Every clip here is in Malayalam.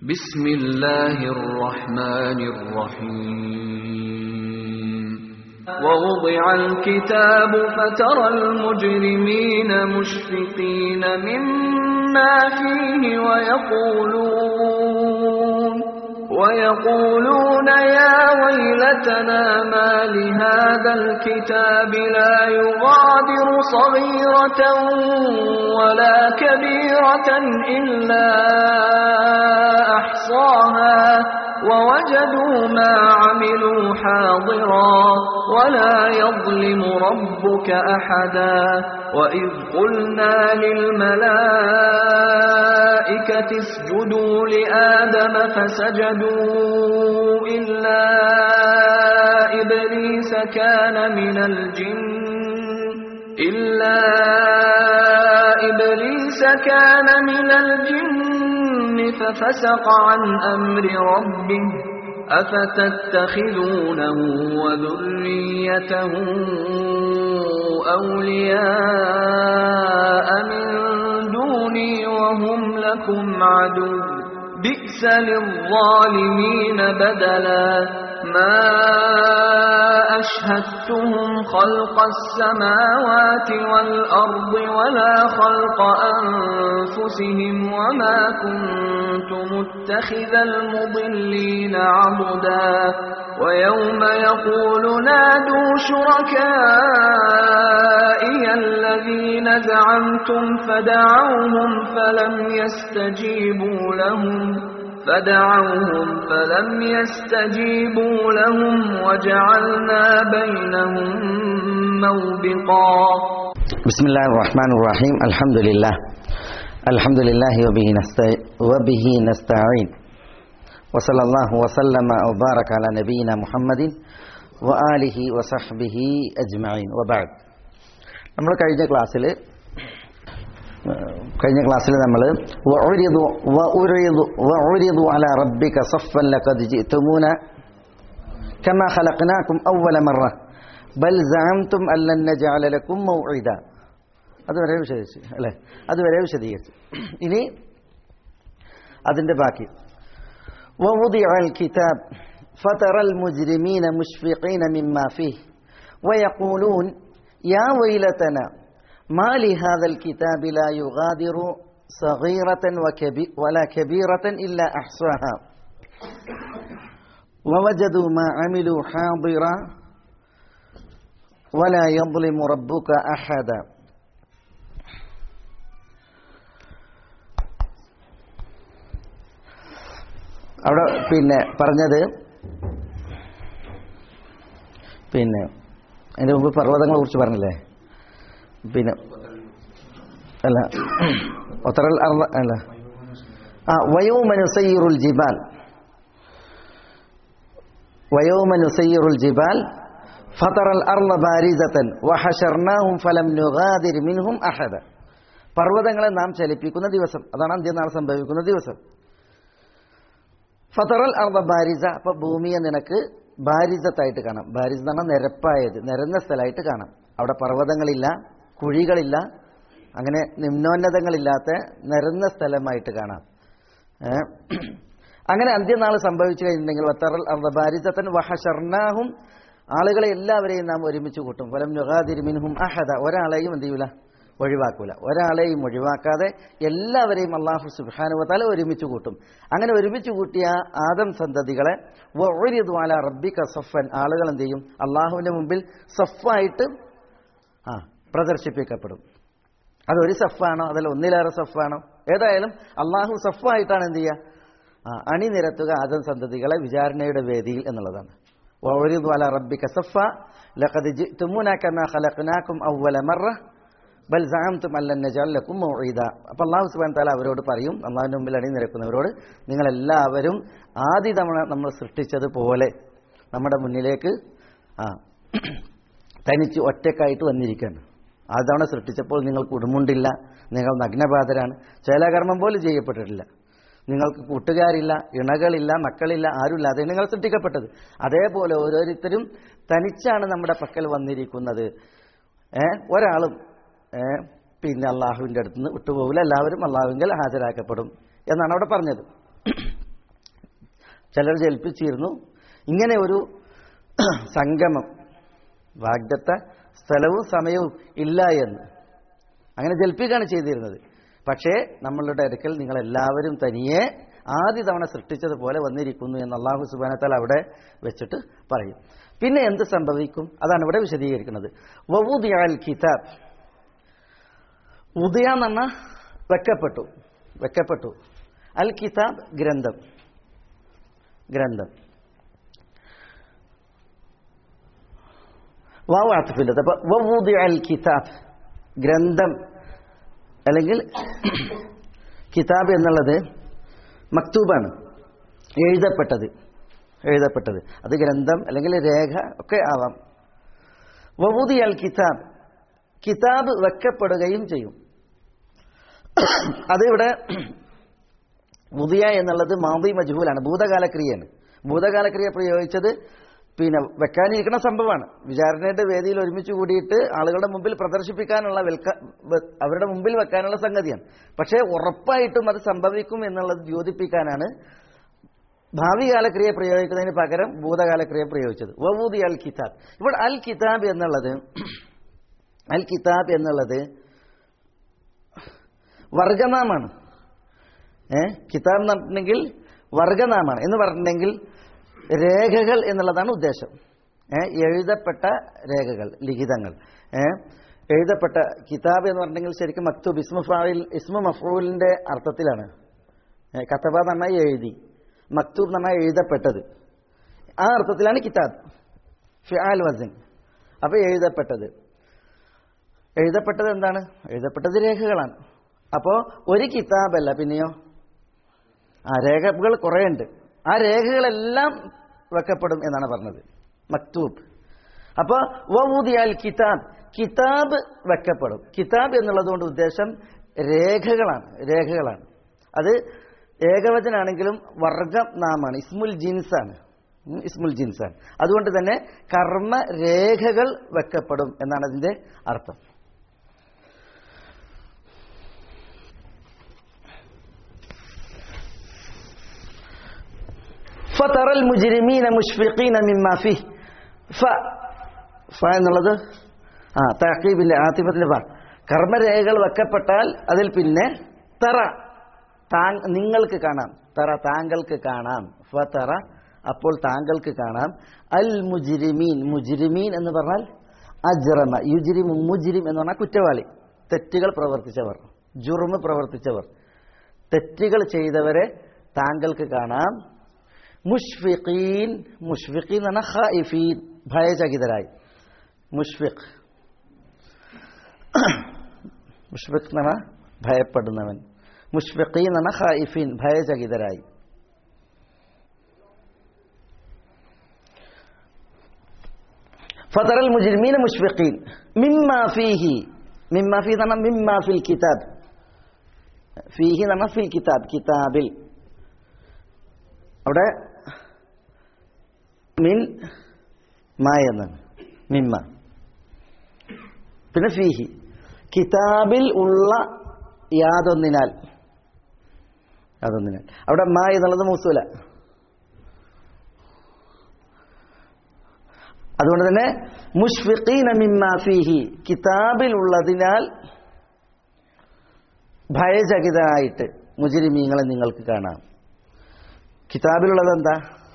بسم الله الرحمن الرحيم ووضع الكتاب فترى المجرمين مشفقين مما فيه ويقولون يا ويلتنا ما لهذا الكتاب لا يغادر صغيرة ولا كبيرة إلا أحصاها ووجدوا ما عملوا حاضرا ولا يظلم ربك أحدا وإذ قلنا للملائكة اسجدوا لآدم فسجدوا إلا إبليس كان من الجن ففسق عن أمر ربه أفتتخذونه وذريته أولياء من دوني وهم لكم عدو بئس للظالمين بدلا ما أشهدتهم خلق السماوات والأرض ولا خلق أنفسهم وما كنت متخذ المضلين عضدا ويوم يقول نادوا شركائي الذين زعمتم فدعوهم فلم يستجيبوا لهم وجعلنا بينهم موبقا بسم الله الرحمن الرحيم الحمد لله وبه نستعين وصلى الله وسلم وبارك على نبينا محمد وآله وصحبه أجمعين وبعد നമ്മൾ കഴിഞ്ഞ ക്ലാസ്സിൽ നമ്മൾ വഉരിദു അലാ റബ്ബിക സഫ്ഫൻ ലഖദ് ജിഅ്തുമൂന കമാ ഖലഖനാകും അവ്വല മറ ബൽ സഅംതും അല്ലൻ നജഅല ലക്കും മൗഇദ അതുവരെ വിശദീകരിച്ചു അല്ലേ? അതുവരെ വിശദീകരിച്ചു. ഇനി അതിന്റെ ബാക്കി വവുദിഅൽ കിതാബ് ഫതറൽ മുജ്രിമീന മുശ്ഫിഖീന മിമ്മാ ഫീഹി വയഖൂലൂൻ യാ വൈലതനാ ما لهذا الكتاب لا يغادر صغيرة ولا كبيرة إلا أحصاها ووجدوا ما عملوا حاضرا ولا يظلم ربك أحدا. അവിടെ പറഞ്ഞത് അതിന്റെ മുമ്പ് പർവ്വതങ്ങളെ കുറിച്ച് പറഞ്ഞില്ലേ? ويوم نسير الجبال فترى الأرض بارزة وحشرناهم فلم نغادر منهم أحدا. പർവ്വതങ്ങളെ നാം ചലിപ്പിക്കുന്ന ദിവസം, അതാണ് അന്ത്യനാൾ സംഭവിക്കുന്ന ദിവസം. ഫതറൽ അർദ ബാരിസ, അപ്പൊ ഭൂമിയെ നിനക്ക് ബാരിസത്തായിട്ട് കാണാം. ബാരിസ് എന്ന് പറഞ്ഞാൽ നിരപ്പായത്, നിരന്ന സ്ഥലമായിട്ട് കാണാം. അവിടെ പർവ്വതങ്ങളില്ല, കുഴികളില്ല, അങ്ങനെ നിമ്നോന്നതങ്ങളില്ലാത്ത നിരന്ന സ്ഥലമായിട്ട് കാണാം. അങ്ങനെ അന്ത്യനാൾ സംഭവിച്ചു കഴിഞ്ഞിട്ടുണ്ടെങ്കിൽ വത്തറൽ അർദബാരിസതൻ വഹശർനാഹും, ആളുകളെ എല്ലാവരെയും നാം ഒരുമിച്ച് കൂട്ടും. ഫലം നുഗാദിർ മിൻഹും അഹദ, ഒരാളെയും എന്ത് ചെയ്യൂല, ഒഴിവാക്കൂല. ഒരാളെയും ഒഴിവാക്കാതെ എല്ലാവരെയും അല്ലാഹു സുബ്ഹാനഹു വ തആല ഒരുമിച്ച് കൂട്ടും. അങ്ങനെ ഒരുമിച്ച് കൂട്ടിയ ആദം സന്തതികളെ വഉരിദു അലാ റബ്ബിക സഫൻ, ആളുകൾ എന്ത് ചെയ്യും, അല്ലാഹുവിന്റെ മുമ്പിൽ സഫായിട്ട് പ്രദർശിപ്പിക്കപ്പെടും. അതൊരു സഫാണോ അതല്ല ഒന്നിലേറെ സഫാണോ, ഏതായാലും അള്ളാഹു സഫായിട്ടാണ് എന്ത് ചെയ്യുക, അണിനിരത്തുക ആദം സന്തതികളെ വിചാരണയുടെ വേദിയിൽ എന്നുള്ളതാണ്. വഉരിദു അലാ റബ്ബിക സഫ ലഖദ് ജിഅ്തുമൂന കമാ ഖലഖനാകും അവ്വല മറ ബൽ സഅംതും അല്ലൻ നജഅല ലക്കും മൗഇദ. അപ്പോൾ അല്ലാഹു സുബ്ഹാനഹു വ തആല അവരോട് പറയും, അള്ളാഹുവിന്റെ മുമ്പിൽ അണിനിരക്കുന്നവരോട്, നിങ്ങളെല്ലാവരും ആദ്യ തവണ നമ്മൾ സൃഷ്ടിച്ചതുപോലെ നമ്മുടെ മുന്നിലേക്ക് തനിച്ച് ഒറ്റക്കായിട്ട് വന്നിരിക്കുകയാണ്. ആദ്യതവണ സൃഷ്ടിച്ചപ്പോൾ നിങ്ങൾക്ക് ഉടുമുണ്ടില്ല, നിങ്ങൾ നഗ്നപാതരാണ്, ചേലാകർമ്മം പോലും ചെയ്യപ്പെട്ടിട്ടില്ല, നിങ്ങൾക്ക് കൂട്ടുകാരില്ല, ഇണകളില്ല, മക്കളില്ല, ആരുമില്ലാതെ നിങ്ങൾ സൃഷ്ടിക്കപ്പെട്ടത്. അതേപോലെ ഓരോരുത്തരും തനിച്ചാണ് നമ്മുടെ പക്കൽ വന്നിരിക്കുന്നത്. ഒരാളും അള്ളാഹുവിൻ്റെ അടുത്ത് നിന്ന് വിട്ടുപോകില്ല, എല്ലാവരും അള്ളാഹുവിൽ ഹാജരാക്കപ്പെടും എന്നാണ് അവിടെ പറഞ്ഞത്. ചിലർ ജൽപ്പിച്ചിരുന്നു ഇങ്ങനെ ഒരു സംഗമം വാഗ്ദത്ത സ്ഥലവും സമയവും ഇല്ല എന്ന്. അങ്ങനെ ജൽപ്പിക്കുകയാണ് ചെയ്തിരുന്നത്. പക്ഷേ നമ്മളുടെ അടുക്കൽ നിങ്ങളെല്ലാവരും തനിയെ ആദ്യ തവണ സൃഷ്ടിച്ചതുപോലെ വന്നിരിക്കുന്നു എന്ന് അല്ലാഹു സുബ്ഹാനഹു വ തആല അവിടെ വെച്ചിട്ട് പറയും. പിന്നെ എന്ത് സംഭവിക്കും? അതാണ് ഇവിടെ വിശദീകരിക്കുന്നത്. വവുദിഅൽ കിതാബ്, ഉദിയ എന്ന് പറഞ്ഞാൽ വെക്കപ്പെട്ടു. അൽ കിതാബ് ഗ്രന്ഥം. വാവ് ആത്തിഫില്ലത്. അപ്പൊ വവുദിഅൽ കിതാബ് ഗ്രന്ഥം, അല്ലെങ്കിൽ കിതാബ് എന്നുള്ളത് മക്തൂബാണ്, എഴുതപ്പെട്ടത്. അത് ഗ്രന്ഥം അല്ലെങ്കിൽ രേഖ ഒക്കെ ആവാം. വവുദിഅൽ കിതാബ്, കിതാബ് വെക്കപ്പെടുകയും ചെയ്യും. അതിവിടെ വുദിയ എന്നുള്ളത് മാദി മജ്ഹൂലാണ്, ഭൂതകാലക്രിയയാണ്. ഭൂതകാലക്രിയ പ്രയോഗിച്ചത് പിന്നെ വെക്കാനിരിക്കുന്ന സംഭവമാണ്. വിചാരണയുടെ വേദിയിൽ ഒരുമിച്ച് കൂടിയിട്ട് ആളുകളുടെ മുമ്പിൽ പ്രദർശിപ്പിക്കാനുള്ള അവരുടെ മുമ്പിൽ വെക്കാനുള്ള സംഗതിയാണ്. പക്ഷേ ഉറപ്പായിട്ടും അത് സംഭവിക്കും എന്നുള്ളത് ദ്യോതിപ്പിക്കാനാണ് ഭാവി കാലക്രിയ പ്രയോഗിക്കുന്നതിന് പകരം ഭൂതകാലക്രിയ പ്രയോഗിച്ചത്. വവുദി അൽ കിതാബ്. ഇവിടെ അൽ കിതാബ് എന്നുള്ളത് വർഗനാമാണ്. കിതാബ് എന്ന് പറഞ്ഞിട്ടുണ്ടെങ്കിൽ വർഗനാമാണ്. എന്ന് പറഞ്ഞിട്ടുണ്ടെങ്കിൽ രേഖകൾ എന്നുള്ളതാണ് ഉദ്ദേശം. എഴുതപ്പെട്ട രേഖകൾ, ലിഖിതങ്ങൾ. എഴുതപ്പെട്ട കിതാബ് എന്ന് പറഞ്ഞിട്ടുണ്ടെങ്കിൽ ശരിക്കും മക്തൂബ് ഇസ്മു മഫ്ഊലിന്റെ അർത്ഥത്തിലാണ്. കതബ എന്ന് പറഞ്ഞാൽ എഴുതി, മക്തൂബ് എന്ന് പറഞ്ഞാൽ എഴുതപ്പെട്ടത്. ആ അർത്ഥത്തിലാണ് കിതാബ്, ഫിആൽ വസൻ. അപ്പൊ എഴുതപ്പെട്ടത് എന്താണ്? എഴുതപ്പെട്ടത് രേഖകളാണ്. അപ്പോ ഒരു കിതാബല്ല, പിന്നെയോ ആ രേഖകൾ കുറേ ഉണ്ട്. ആ രേഖകളെല്ലാം വെക്കപ്പെടും എന്നാണ് പറഞ്ഞത്, മക്തൂബ്. അപ്പൊ വവുദിഅൽ കിതാബ്, കിതാബ് വെക്കപ്പെടും. കിതാബ് എന്നുള്ളതുകൊണ്ട് ഉദ്ദേശം രേഖകളാണ്. അത് ഏകവചനാണെങ്കിലും വർഗനാമാണ്, ഇസ്മുൽ ജിൻസാണ്. അതുകൊണ്ട് തന്നെ കർമ്മ രേഖകൾ വെക്കപ്പെടും എന്നാണ് അതിന്റെ അർത്ഥം. ഫതറൽ മുജ്രിമീന മുശ്ഫിഖീന മിമ്മാ ഫീഹ്. ഫ എന്നുള്ളത് തഅഖീബിന്റെ ആതിഫത്തിന്റെ ഫ. കർമ്മരേഖകൾ വെക്കപ്പെട്ടാൽ അതിൽ പിന്നെ നിങ്ങൾക്ക് കാണാം. താങ്കൾക്ക് കാണാം. ഫതറ അപ്പോൾ താങ്കൾക്ക് കാണാം. അൽ മുജ്രിമീൻ എന്ന് പറഞ്ഞാൽ അജ്റമ യുജ്രിമു, മുജ്രിം എന്ന് പറഞ്ഞാൽ കുറ്റവാളി, തെറ്റുകൾ പ്രവർത്തിച്ചവർ, ജുർമ് പ്രവർത്തിച്ചവർ, തെറ്റുകൾ ചെയ്തവരെ താങ്കൾക്ക് കാണാം. മുഷ്ഫിഖീൻ എന്ന് പറഞ്ഞാൽ ഖായിഫീൻ, ഭയചകിതരായി. മുഷ്ഫിഖ് എന്ന് പറഞ്ഞാൽ ഭയപ്പെടുന്നവൻ. മുഷ്ഫിഖീൻ എന്ന് പറഞ്ഞാൽ ഖായിഫീൻ, ഭയചകിതരായി. ഫതറൽ മുജ്രിമീന മുഷ്ഫിഖീൻ മിമ്മാ ഫീഹി. മിമ്മാ ഫീഹി എന്ന് പറഞ്ഞാൽ മിമ്മാ ഫിൽ കിതാബ്. ഫീഹി എന്ന് പറഞ്ഞാൽ ഫിൽ കിതാബ്, കിതാബിൽ. അവിടെ മിൻ എന്നാണ്, മിമ്മ. പിന്നെ ഫീഹി, കിതാബിൽ ഉള്ള യാതൊന്നിനാൽ. അവിടെ മാ എന്നുള്ളത് മൗസൂല. അതുകൊണ്ട് തന്നെ മുഷ്ഫിഖീന മിമ്മാ ഫീഹി, കിതാബിൽ ഉള്ളതിനാൽ ഭയചകിതരായിട്ട് മുജ്രിമീങ്ങളെ നിങ്ങൾക്ക് കാണാം. കിതാബിലുള്ളത് എന്താ?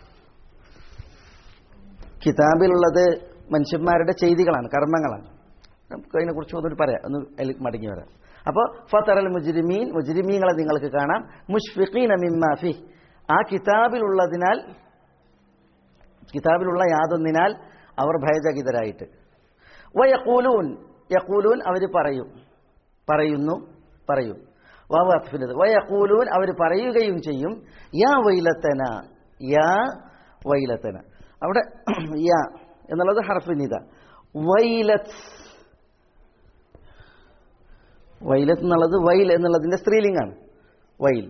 കിതാബിലുള്ളത് മനുഷ്യന്മാരുടെ ചെയ്തികളാണ്, കർമ്മങ്ങളാണ്. നമുക്ക് അതിനെക്കുറിച്ച് ഒന്നുകൂടി പറയാം, ഒന്ന് അതിൽ മടങ്ങി വരാം. അപ്പോൾ ഫതറൽ മുജ്രിമീങ്ങളെ നിങ്ങൾക്ക് കാണാം. മുഷ്ഫിഖീന മിമ്മാ ഫീഹ്, ആ കിതാബിലുള്ള യാതൊന്നിനാൽ അവർ ഭയചകിതരായിട്ട്. യഖൂലൂൻ അവർ പറയും. വയഖൂലൂൻ അവർ പറയുകയും ചെയ്യും. യാ വൈലത്തന. അവിടെ യാ എന്നുള്ളത് ഹർഫ് നിദ. വൈലത്ത് എന്നുള്ളത് വൈൽ എന്നുള്ളതിന്റെ സ്ത്രീലിംഗാണ്. വൈൽ.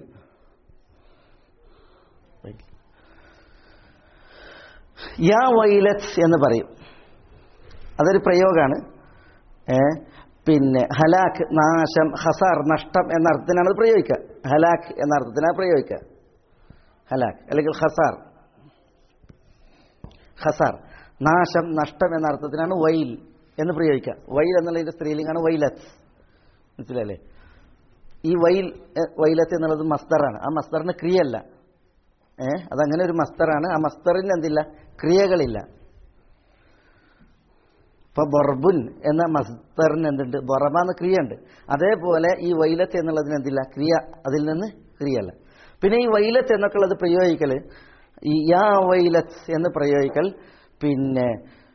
യാ വൈലത്ത് എന്ന് പറയും. അതൊരു പ്രയോഗമാണ്. പിന്നെ ഹലാക്ക്, നാശം, ഹസാർ, നഷ്ടം എന്ന അർത്ഥത്തിനാണ് അത് പ്രയോഗിക്കുക. ഹലാക്ക് എന്ന അർത്ഥത്തിനാണ് പ്രയോഗിക്കുക. ഹലാക്ക് അല്ലെങ്കിൽ ഹസാർ, ഖസാർ, നാശം, നഷ്ടം എന്ന അർത്ഥത്തിനാണ് വൈൽ എന്ന് പ്രയോഗിക്കുക. വൈൽ എന്നുള്ളതിന്റെ സ്ത്രീലിംഗാണ് വൈലത്ത്. മനസ്സിലല്ലേ? ഈ വൈലത്ത് എന്നുള്ളത് മസ്തറാണ്. ആ മസ്തറിന് ക്രിയയല്ല. അതങ്ങനെ ഒരു മസ്തറാണ്. ആ മസ്തറിന് എന്തില്ല? ക്രിയകളില്ല. ഇപ്പൊ ബൊർബുൻ എന്ന മസ്തറിന് എന്തുണ്ട്? ബൊറബാന്ന് ക്രിയ ഉണ്ട്. അതേപോലെ ഈ വൈലത്ത് എന്നുള്ളതിന് എന്തില്ല? ക്രിയ, അതിൽ നിന്ന് ക്രിയല്ല. പിന്നെ ഈ വൈലത്ത് എന്നൊക്കെ ഉള്ളത് പ്രയോഗിക്കൽ, ഈ യാ വൈലത്ത് എന്ന് പ്രയോഗിക്കൽ പിന്നെ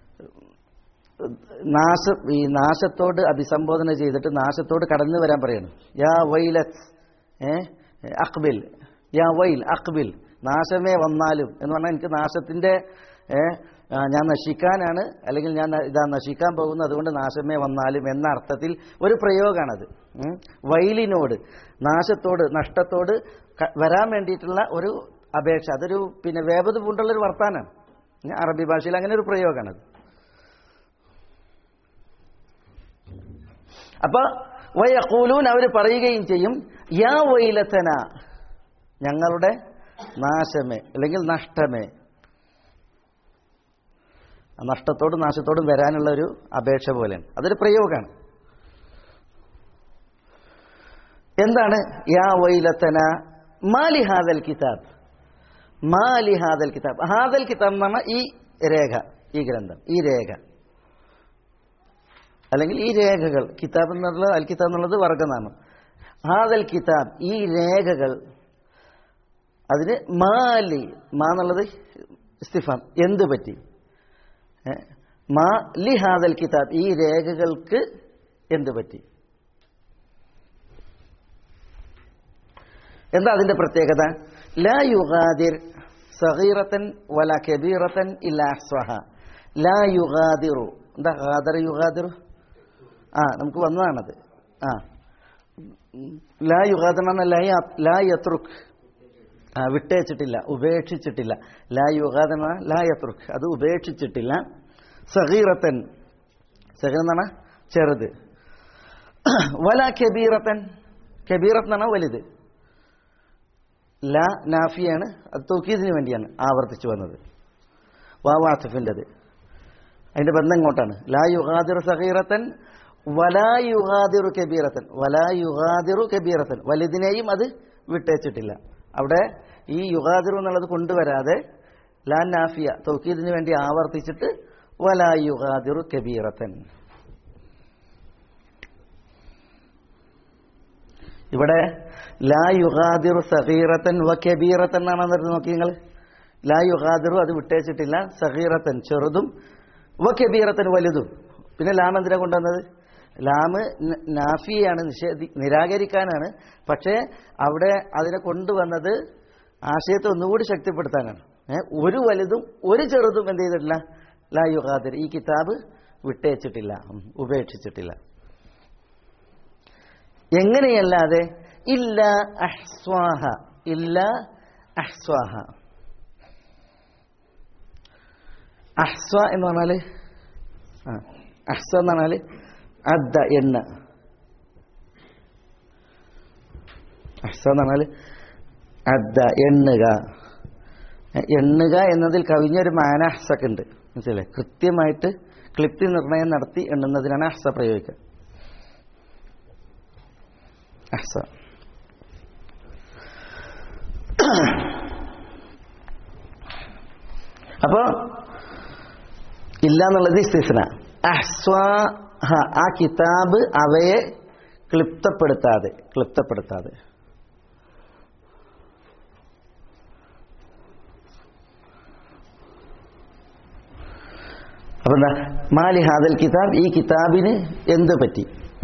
ഈ നാശത്തോട് അഭിസംബോധന ചെയ്തിട്ട് നാശത്തോട് കടന്നു വരാൻ പറയണം. യാ വൈലത്ത് അഖ്ബിൽ, യാ വൈൽ അഖ്ബിൽ, നാശമേ വന്നാലും എന്ന് പറഞ്ഞാൽ എനിക്ക് നാശത്തിന്റെ ഞാൻ നശിക്കാനാണ്, അല്ലെങ്കിൽ ഞാൻ ഇതാ നശിക്കാൻ പോകുന്നു, അതുകൊണ്ട് നാശമേ വന്നാലും എന്ന അർത്ഥത്തിൽ ഒരു പ്രയോഗമാണത്. വൈലിനോട്, നാശത്തോട്, നഷ്ടത്തോട് വരാൻ വേണ്ടിയിട്ടുള്ള ഒരു അപേക്ഷ. അതൊരു പിന്നെ വേപത് പൂണ്ടുള്ളൊരു വർത്താനാണ്. അറബി ഭാഷയിൽ അങ്ങനെ ഒരു പ്രയോഗമാണത്. അപ്പൊ വയഖൂലൂൻ, അവർ പറയുകയും ചെയ്യും, യാ വൈലതന, ഞങ്ങളുടെ നാശമേ അല്ലെങ്കിൽ നഷ്ടമേ. നഷ്ടത്തോടും നാശത്തോടും വരാനുള്ള ഒരു അപേക്ഷ പോലെയാണ്. അതൊരു പ്രയോഗമാണ്. എന്താണ് യാ വൈലതന മാലി ഹാദൽ കിതാബ്? മാലി ഹാദൽ കിതാബ്, ഹാദൽ കിതാബ് എന്ന് പറഞ്ഞാൽ ഈ രേഖ, ഈ ഗ്രന്ഥം, ഈ രേഖ അല്ലെങ്കിൽ ഈ രേഖകൾ. കിതാബ് എന്നുള്ളത്, അൽ കിതാബ് എന്നുള്ളത് വർഗനാമം. ഹാദൽ കിതാബ്, ഈ രേഖകൾ. അതിന് മാലി, മാ എന്നുള്ളത് ഇസ്തിഫാം, എന്ത് പറ്റി? മാ ലി ഹാദൽ കിതാബ്, ഈ രേഖകൾക്ക് എന്ത് പറ്റി? എന്താ അതിന്റെ പ്രത്യേകത? ലാ യുഗാദിർ സഗീറത്തൻ വല കബീറത്തൻ ഇല്ലാ അഹ്സാഹ. ലാ യുഗാദിറു, എന്താ ഗാദറ യുഗാദിറു? നമുക്ക് വന്നതാണത്. ലാ യുഗാദിർ ലാ യത്രുക്, വിട്ടേച്ചിട്ടില്ല, ഉപേക്ഷിച്ചിട്ടില്ല. ലാ യുഗാദിർ ലാ യത്രുക്, അത് ഉപേക്ഷിച്ചിട്ടില്ല. സഗീറത്തൻ, സഗീർ എന്ന് പറഞ്ഞാൽ ചെറുത്. വല കബീറത്തൻ, കബീറത്ത് എന്ന് പറഞ്ഞാൽ വലുത്. ലാ നാഫിയാണ്, അത് തൗക്കീദിന് വേണ്ടിയാണ് ആവർത്തിച്ചു വന്നത്. വാവാസിഫിൻ്റെത്, അതിന്റെ ബന്ധം ഇങ്ങോട്ടാണ്. ലാ യുഗാദിറു സഗീറത്തൻ വലാ യുഗാദിറു കബീറത്തൻ, വലാ യുഗാദിറു കബീറത്തൻ, വലുതിനെയും അത് വിട്ടേച്ചിട്ടില്ല. അവിടെ ഈ യുഗാദിറു എന്നുള്ളത് കൊണ്ടുവരാതെ ലാ നാഫിയ തൗക്കീദിന് വേണ്ടി ആവർത്തിച്ചിട്ട് വലാ യുഗാദിറു കബീറത്തൻ. ഇവിടെ ലാ യുഗാദിറു സഗീറത്തൻ വ കബീറത്തൻ എന്നാണ് എന്നിട്ട് നോക്കി നിങ്ങൾ. ലാ യുഗാദിറു അത് വിട്ടേച്ചിട്ടില്ല, സഗീറത്തൻ ചെറുതും, വ കബീറത്തൻ വലുതും. പിന്നെ ലാം എന്തിനാ കൊണ്ടുവന്നത്? ലാമ് നാഫിയാണ്, നിരാകരിക്കാനാണ്. പക്ഷേ അവിടെ അതിനെ കൊണ്ടുവന്നത് ആശയത്തെ ഒന്നുകൂടി ശക്തിപ്പെടുത്താനാണ്. ഒരു വലുതും ഒരു ചെറുതും എന്ത് ചെയ്തിട്ടില്ല? ലാ യുഗാദിർ, ഈ കിതാബ് വിട്ടേച്ചിട്ടില്ല, ഉപേക്ഷിച്ചിട്ടില്ല. എങ്ങനെയല്ലാതെ? ഇല്ല അഹ്സ്വാഹ, ഇല്ല അഹ്സ്വാഹ. അഹ്സ്വ എന്ന് പറഞ്ഞാല്, അഹ്സ്വ എന്ന് പറഞ്ഞാല് അദ്ദ, എണ്ണ. അഹ്സ്വ എന്ന് പറഞ്ഞാല് അദ്ദ, എണ്ണുക. എണ്ണുക എന്നതിൽ കവിഞ്ഞൊരു മാന അഹ്സക്ക് ഉണ്ട്, മനസ്സിലെ? കൃത്യമായിട്ട് ക്ലിപ്തി നിർണയം നടത്തി എണ്ണുന്നതിനാണ് അഹ്സ പ്രയോഗിക്കുക. അഹ്സ. അപ്പോ ഇല്ല എന്നുള്ളത് ഇസ്തിസ്ന. അഹ്സ്വാഹ, ആ കിതാബ് അവയെ ക്ലിപ്തപ്പെടുത്താതെ. അപ്പൊ എന്താ? മാലി ഹാദൽ കിതാബ്, ഈ കിതാബിന് എന്ത് പറ്റി?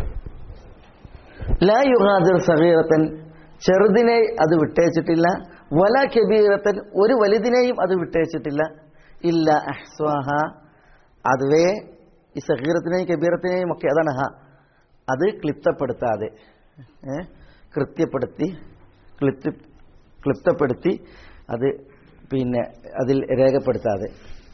ലാ യുഗാദിർ സഗീറത്തൻ, ചെറുതിനെ അത് വിട്ടേച്ചിട്ടില്ല. വല കബീറത്തൻ, ഒരു വലുതിനെയും അത് വിട്ടേച്ചിട്ടില്ല. ഇല്ല അഹ്സ്വാഹ, അതുവേ ഈ സഗീറത്തിനെയും കബീറത്തിനെയും ഒക്കെ, അതാണ് ഹ, അത് ക്ലിപ്തപ്പെടുത്താതെ, ക്ലിപ്തപ്പെടുത്തി അത് പിന്നെ അതിൽ രേഖപ്പെടുത്താതെ.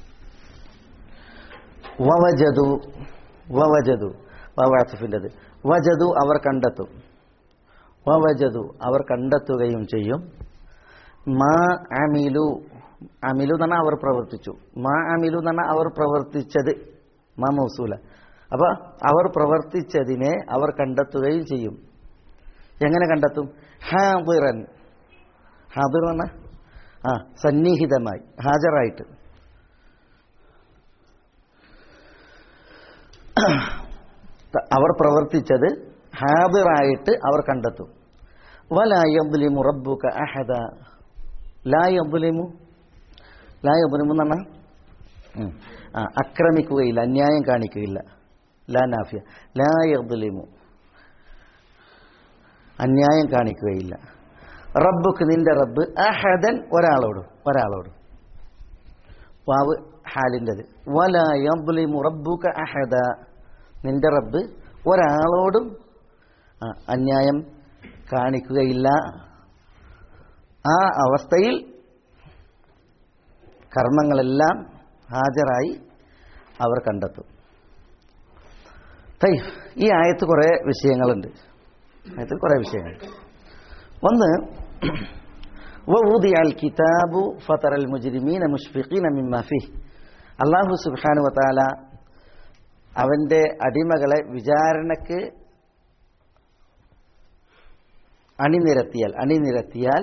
വവജദു, വാസിഫിൻ്റെത്. വജദു, അവർ കണ്ടെത്തും. വവജദു, അവർ കണ്ടെത്തുകയും ചെയ്യും. മാ അമിലു, അമിലു എന്ന് പറഞ്ഞാൽ അവർ പ്രവർത്തിച്ചു, മാ അമിലു എന്ന് പറഞ്ഞാൽ അവർ പ്രവർത്തിച്ചത്, മാ മൗസൂല. അപ്പൊ അവർ പ്രവർത്തിച്ചതിനെ അവർ കണ്ടെത്തുകയും ചെയ്യും. എങ്ങനെ കണ്ടെത്തും? ഹാദിറൻ, ഹാദിർ എന്ന സന്നിഹിതമായി, ഹാജരായിട്ട്. അവർ പ്രവർത്തിച്ചത് ഹാദിറായിട്ട് അവർ കണ്ടെത്തും. വലാ യദ്ലിമു റബ്ബുക അഹദ, ലാ യദ്ലിമു, ലാ യദ്ലിമു എന്ന് പറഞ്ഞാൽ അക്രമിക്കുകയില്ല, അന്യായം കാണിക്കുകയില്ല. ലാ നാഫിയ, ലാ യദ്ലിമു, അന്യായം കാണിക്കുകയില്ല. റബ്ബുക്ക്, നിന്റെ റബ്ബ്, അഹദൻ, ഒരാളോടും, ഒരാളോടും. വാവ് ഹാലിൻ്റെത്. വലാ യദ്ലിമു റബ്ബുക അഹദ, നിന്റെ റബ്ബ് ഒരാളോടും അന്യായം കാണിക്കുകയില്ല. ആ അവസ്ഥയിൽ കർമ്മങ്ങളെല്ലാം ഹാജരായി അവർ കണ്ടെത്തും. ഈ ആയത്ത് കുറേ വിഷയങ്ങളുണ്ട്. ആയത്തിൽ കുറേ വിഷയങ്ങളുണ്ട്. ഒന്ന്, വഉദിഅൽ കിതാബു ഫതറൽ മുജ്രിമീന മുശ്ഫിഖീന മിമ്മാ ഫീഹ്. അല്ലാഹു സുബ്ഹാനഹു വ തആല അവന്റെ അടിമകളെ വിചാരണക്ക് അണിനിരത്തിയാൽ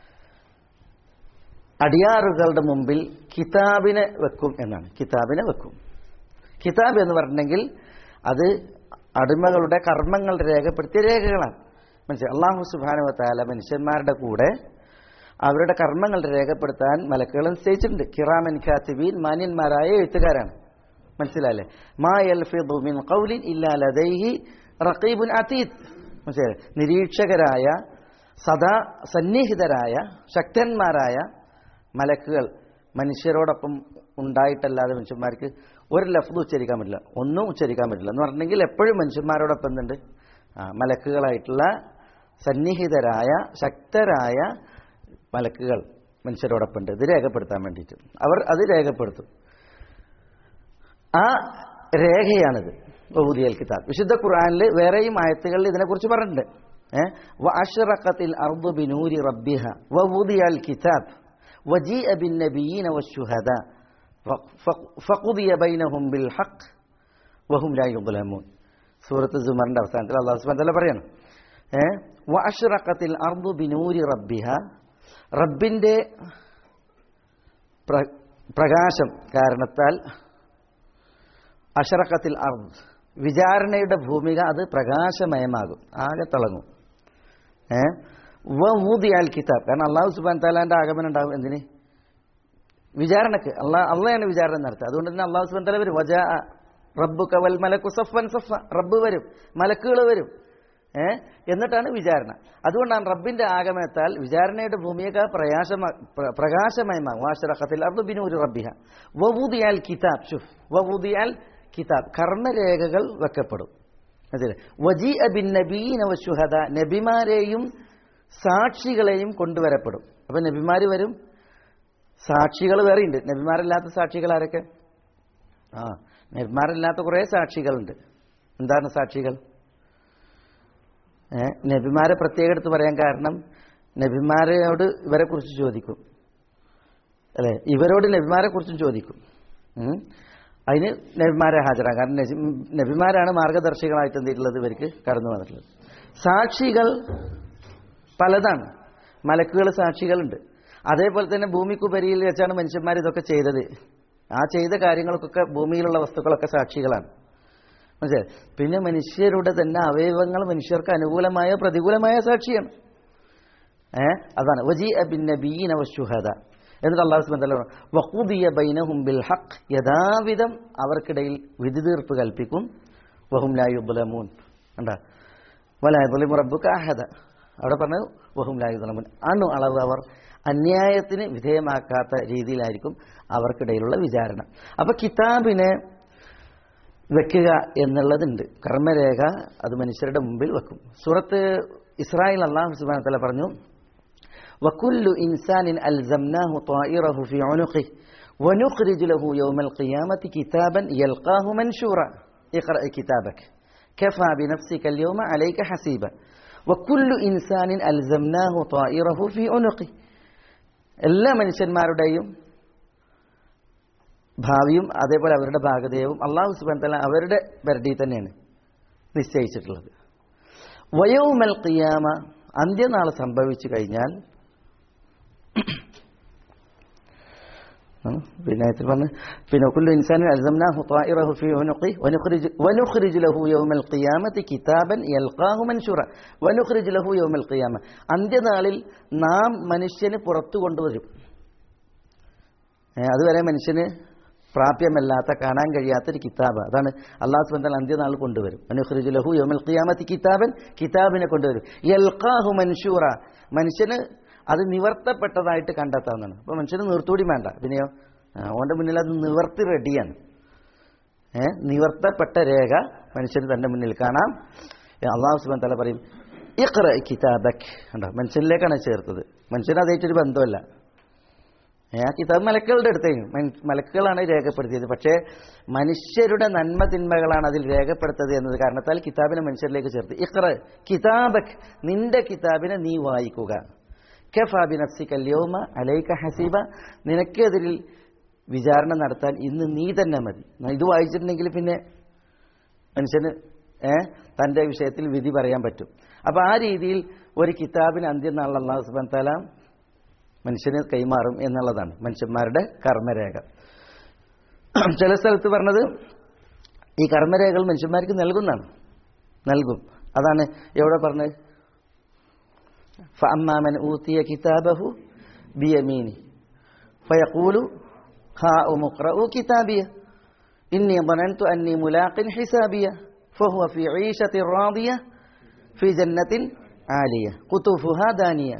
അടിയാറുകളുടെ മുമ്പിൽ കിതാബിനെ വെക്കും എന്നാണ്. കിതാബിനെ വെക്കും. കിതാബ് എന്ന് പറഞ്ഞെങ്കിൽ അത് അടിമകളുടെ കർമ്മങ്ങൾ രേഖപ്പെടുത്തിയ രേഖകളാണ്. മനസ്സിലായി? അല്ലാഹു സുബ്ഹാനഹു വ തആല മനുഷ്യന്മാരുടെ കൂടെ അവരുടെ കർമ്മങ്ങൾ രേഖപ്പെടുത്താൻ മലക്കുകളെ നിശ്ചയിച്ചിട്ടുണ്ട്. കിറാമൻ കാത്തിബീൻ, മാന്യന്മാരായ എഴുത്തുകാരാണ്. മനസ്സിലായില്ലേ? മാ യൽഫിദു മിൻ ഖൗലിൻ ഇല്ലാ ലദൈഹി റഖീബുൻ അതീദ്. മനസ്സിലായി? നിരീക്ഷകരായ, സദാ സന്നിഹിതരായ, ശക്തന്മാരായ മലക്കുകൾ മനുഷ്യരോടൊപ്പം ഉണ്ടായിട്ടല്ലാതെ മനുഷ്യന്മാർക്ക് ഒരു ലഫ്ദ് ഉച്ചരിക്കാൻ പറ്റില്ല, ഒന്നും ഉച്ചരിക്കാൻ പറ്റില്ല. എന്ന് പറഞ്ഞെങ്കിൽ എപ്പോഴും മനുഷ്യന്മാരോടൊപ്പം എന്തുണ്ട്? മലക്കുകളായിട്ടുള്ള സന്നിഹിതരായ, ശക്തരായ മലക്കുകൾ മനുഷ്യരോടൊപ്പം ഉണ്ട്. ഇത് രേഖപ്പെടുത്താൻ വേണ്ടിയിട്ട് അവർ അത് രേഖപ്പെടുത്തും. ആ രേഖയാണിത് വഉദിയൽ കിതാബ്. വിശുദ്ധ ഖുർആനിൽ വേറെയും ആയത്തുകളിൽ ഇതിനെക്കുറിച്ച് പറഞ്ഞിട്ടുണ്ട്. വഅശ്റഖത്തിൽ അർദു ബിനൂരി റബ്ബിഹ വഉദിയൽ കിതാബ് വജീഅ ബിന്നബിയ്യീന വശുഹദാ ഫഖുദിയ ബൈനഹും ബിൽ ഹഖ് വഹും ലാ യുദ്ലമൂൻ. സൂറത്ത് സുമറിന്റെ അവസാനത്തിൽ അല്ലാഹു സുബ്ഹാനഹു വ തആല പറയാണ്, വഅശ്റഖത്തിൽ അർദു ബിനൂരി റബ്ബിഹ, റബ്ബിന്റെ പ്രകാശം കാരണത്താൽ, അശ്റഖത്തിൽ അർദ്, വിചാരണയുടെ ഭൂമിക അത് പ്രകാശമയമാകും, ആകെ തിളങ്ങും. വഉദിയൽ കിതാബ്, കാരണം അല്ലാഹു സുബ്ഹാനഹു വ തആലയുടെ ആഗമനം ഉണ്ടാകും. എന്തിന്? വിചാരണക്ക്. അള്ളാഹയാണ് വിചാരണ നടത്തുക. അതുകൊണ്ട് തന്നെ അല്ലാഹു സുബ്ഹാനഹു വ തആല വരും. വജാഅ റബ്ബുക വൽ മലക്കു സഫ്വൻ സഫ്ഫ, റബ്ബ് വരും, മലക്കുകൾ വരും, എന്നിട്ടാണ് വിചാരണ. അതുകൊണ്ടാണ് റബ്ബിന്റെ ആഗമനത്താൽ വിചാരണയുടെ ഭൂമിയൊക്കെ പ്രകാശമയമാകും. വഅശ്റഖത്തിൽ അർദു ബിനൂരി റബ്ബിഹ വഉദിയൽ കിതാബ്. ശുഫ്, വഉദിയൽ കിതാബ്, കർമ്മരേഖകൾ വെക്കപ്പെടും. വജീഅ ബിന്നബിയ്യീന വശുഹദാ, നബിമാരെയും സാക്ഷികളെയും കൊണ്ടുവരപ്പെടും. അപ്പൊ നബിമാര് വരും, സാക്ഷികൾ വേറെയുണ്ട്. നബിമാരല്ലാത്ത സാക്ഷികൾ ആരൊക്കെ? നബിമാരല്ലാത്ത കുറേ സാക്ഷികളുണ്ട്. എന്താണ് സാക്ഷികൾ? നബിമാരെ പ്രത്യേകം എടുത്ത് പറയാൻ കാരണം, നബിമാരോട് ഇവരെ കുറിച്ച് ചോദിക്കും, അല്ലെ? ഇവരോട് നബിമാരെ കുറിച്ചും ചോദിക്കും. അതിന് നബിമാരെ ഹാജരാകും. കാരണം നബിമാരാണ് മാർഗദർശികളായിട്ട് എന്തിട്ടുള്ളത്, ഇവർക്ക് കടന്നു വന്നിട്ടുള്ളത്. സാക്ഷികൾ പലതാണ്. മലക്കുകൾ സാക്ഷികളുണ്ട്. അതേപോലെ തന്നെ ഭൂമിക്കുപരിയിൽ വെച്ചാണ് മനുഷ്യന്മാർ ഇതൊക്കെ ചെയ്തത്. ആ ചെയ്ത കാര്യങ്ങൾക്കൊക്കെ ഭൂമിയിലുള്ള വസ്തുക്കളൊക്കെ സാക്ഷികളാണ്. മനസ്സിലായി? പിന്നെ മനുഷ്യരുടെ തന്നെ അവയവങ്ങൾ മനുഷ്യർക്ക് അനുകൂലമായ പ്രതികൂലമായ സാക്ഷിയാണ്. അതാണ് വജീഅ ബിന്നബിയ്യീന വശുഹദാ. എന്നിട്ട് അല്ലാഹു സുബ്ഹാനഹു വ തആല വഖുദിയ ബൈനഹും ബിൽ ഹഖ്, യഥാവിധം അവർക്കിടയിൽ വിധി തീർപ്പ് കൽപ്പിക്കും. വഹും ലാ യുദ്ലമൂൻ. കണ്ടാ? വലാ യദ്ലിമു റബ്ബുക അഹദ. അവിടെ പറഞ്ഞു വഹും ലാ യുദ്ലമൂൻ. അളവ് അവർ അന്യായത്തിന് വിധേയമാക്കാത്ത രീതിയിലായിരിക്കും അവർക്കിടയിലുള്ള വിചാരണ. അപ്പൊ കിതാബിനെ വെക്കുക എന്നുള്ളതുണ്ട്. കർമ്മരേഖ അത് മനുഷ്യരുടെ മുമ്പിൽ വെക്കും. സൂറത്ത് ഇസ്രായിൽ അല്ലാഹു സുബ്ഹാനഹു വ തആല പറഞ്ഞു, വകുല്ലു ഇൻസാനിൻ അൽസംനാഹു ത്വായിറഹു ഫീ ഉനുഖിഹി വനുഖ്രിജു ലഹു യൗമൽ ഖിയാമത്തി കിതാബൻ യൽഖാഹു മൻശൂറ ഇഖ്റഅ കിതാബക കഫാ ബിനഫ്സിക അൽയൗമ അലൈക ഹസീബ വകുല്ലു ഇൻസാനിൻ അൽസംനാഹു ത്വായിറഹു ഫീ ഉനുഖിഹി. എല്ലാ മനുഷ്യന്മാരുടെയും ഭാവിയും അതേപോലെ അവരുടെ ഭാഗതയും അല്ലാഹു സുബ്ഹാനഹു വ തആല അവരുടെ പരിധി തന്നെയാണ് നിശ്ചയിച്ചിട്ടുള്ളത്. വയൗമൽ ഖിയാമ, അന്ത്യനാൾ സംഭവിച്ചു കഴിഞ്ഞാൽ, പിന്നെ പറഞ്ഞു പിന്നെ കുല്ലു ഇൻസാനിൻ അൽസംനാഹു ത്വാഇറഹു ഫീ ഉനുഖി വനുഖ്രിജു ലഹു യൗമൽ ഖിയാമത്തി കിതാബൻ യൽഖാഹു മൻശൂറ വനുഖ്രിജു ലഹു യൗമൽ ഖിയാമ, അന്ത്യനാളിൽ നാം മനുഷ്യന് പുറത്തു കൊണ്ടുവരും. അതുവരെ മനുഷ്യന് പ്രാപ്യമല്ലാത്ത, കാണാൻ കഴിയാത്തൊരു കിതാബ്, അതാണ് അല്ലാഹു സുബ്ഹാനഹു വ തആല അന്ത്യനാൾ കൊണ്ടുവരും. വനുഖ്രിജു ലഹു യൗമൽ ഖിയാമത്തി കിതാബൻ, കിതാബിനെ കൊണ്ടുവരും. യൽഖാഹു മൻശൂറ, മനുഷ്യന് അത് നിവർത്തപ്പെട്ടതായിട്ട് കണ്ടെത്താവുന്നതാണ്. അപ്പോൾ മനുഷ്യന് നിർത്തൂടി വേണ്ട, പിന്നെയോ അവൻ്റെ മുന്നിൽ അത് നിവർത്തി റെഡിയാണ്. നിവർത്തപ്പെട്ട രേഖ മനുഷ്യന് തൻ്റെ മുന്നിൽ കാണാം. അല്ലാഹു സുബ്ഹാനഹു വ തആല പറയും ഇഖ്റ കിതാബക്, കണ്ടോ, മനുഷ്യനിലേക്കാണ് ചേർത്തത്. മനുഷ്യന് അതായിട്ടൊരു ബന്ധമല്ല. ആ കിതാബ് മലക്കുകളുടെ അടുത്തേക്കും, മലക്കുകളാണ് രേഖപ്പെടുത്തിയത്. പക്ഷേ മനുഷ്യരുടെ നന്മ തിന്മകളാണ് അതിൽ രേഖപ്പെടുത്തത് എന്നത് കാരണത്താൽ കിതാബിനെ മനുഷ്യരിലേക്ക് ചേർത്ത്. ഇഖ്റ കിതാബക്, നിന്റെ കിതാബിനെ നീ വായിക്കുക. കഫാ ബിനഫ്സിക അൽയൗമ അലൈക ഹസീബ, നിനക്കെതിരിൽ വിചാരണ നടത്താൻ ഇന്ന് നീ തന്നെ മതി. ഇത് വായിച്ചിട്ടുണ്ടെങ്കിൽ പിന്നെ മനുഷ്യന് തൻ്റെ വിഷയത്തിൽ വിധി പറയാൻ പറ്റും. അപ്പോൾ ആ രീതിയിൽ ഒരു കിതാബിന് അന്ത്യനാൾ അല്ലാഹു സുബ്ഹാനഹു വ തആല മനുഷ്യന് കൈമാറും എന്നുള്ളതാണ് മനുഷ്യന്മാരുടെ കർമ്മരേഖ. ചില സ്ഥലത്ത് പറഞ്ഞത് ഈ കർമ്മരേഖകൾ മനുഷ്യന്മാർക്ക് നൽകും. അതാണ് എവിടെ പറഞ്ഞത്, فأما من أوتي كتابه بيمينه فيقول هاؤم اقرءوا كتابيه إني ظننت أني ملاق حسابيه فهو في عيشة راضية في جنة عالية قطوفها دانية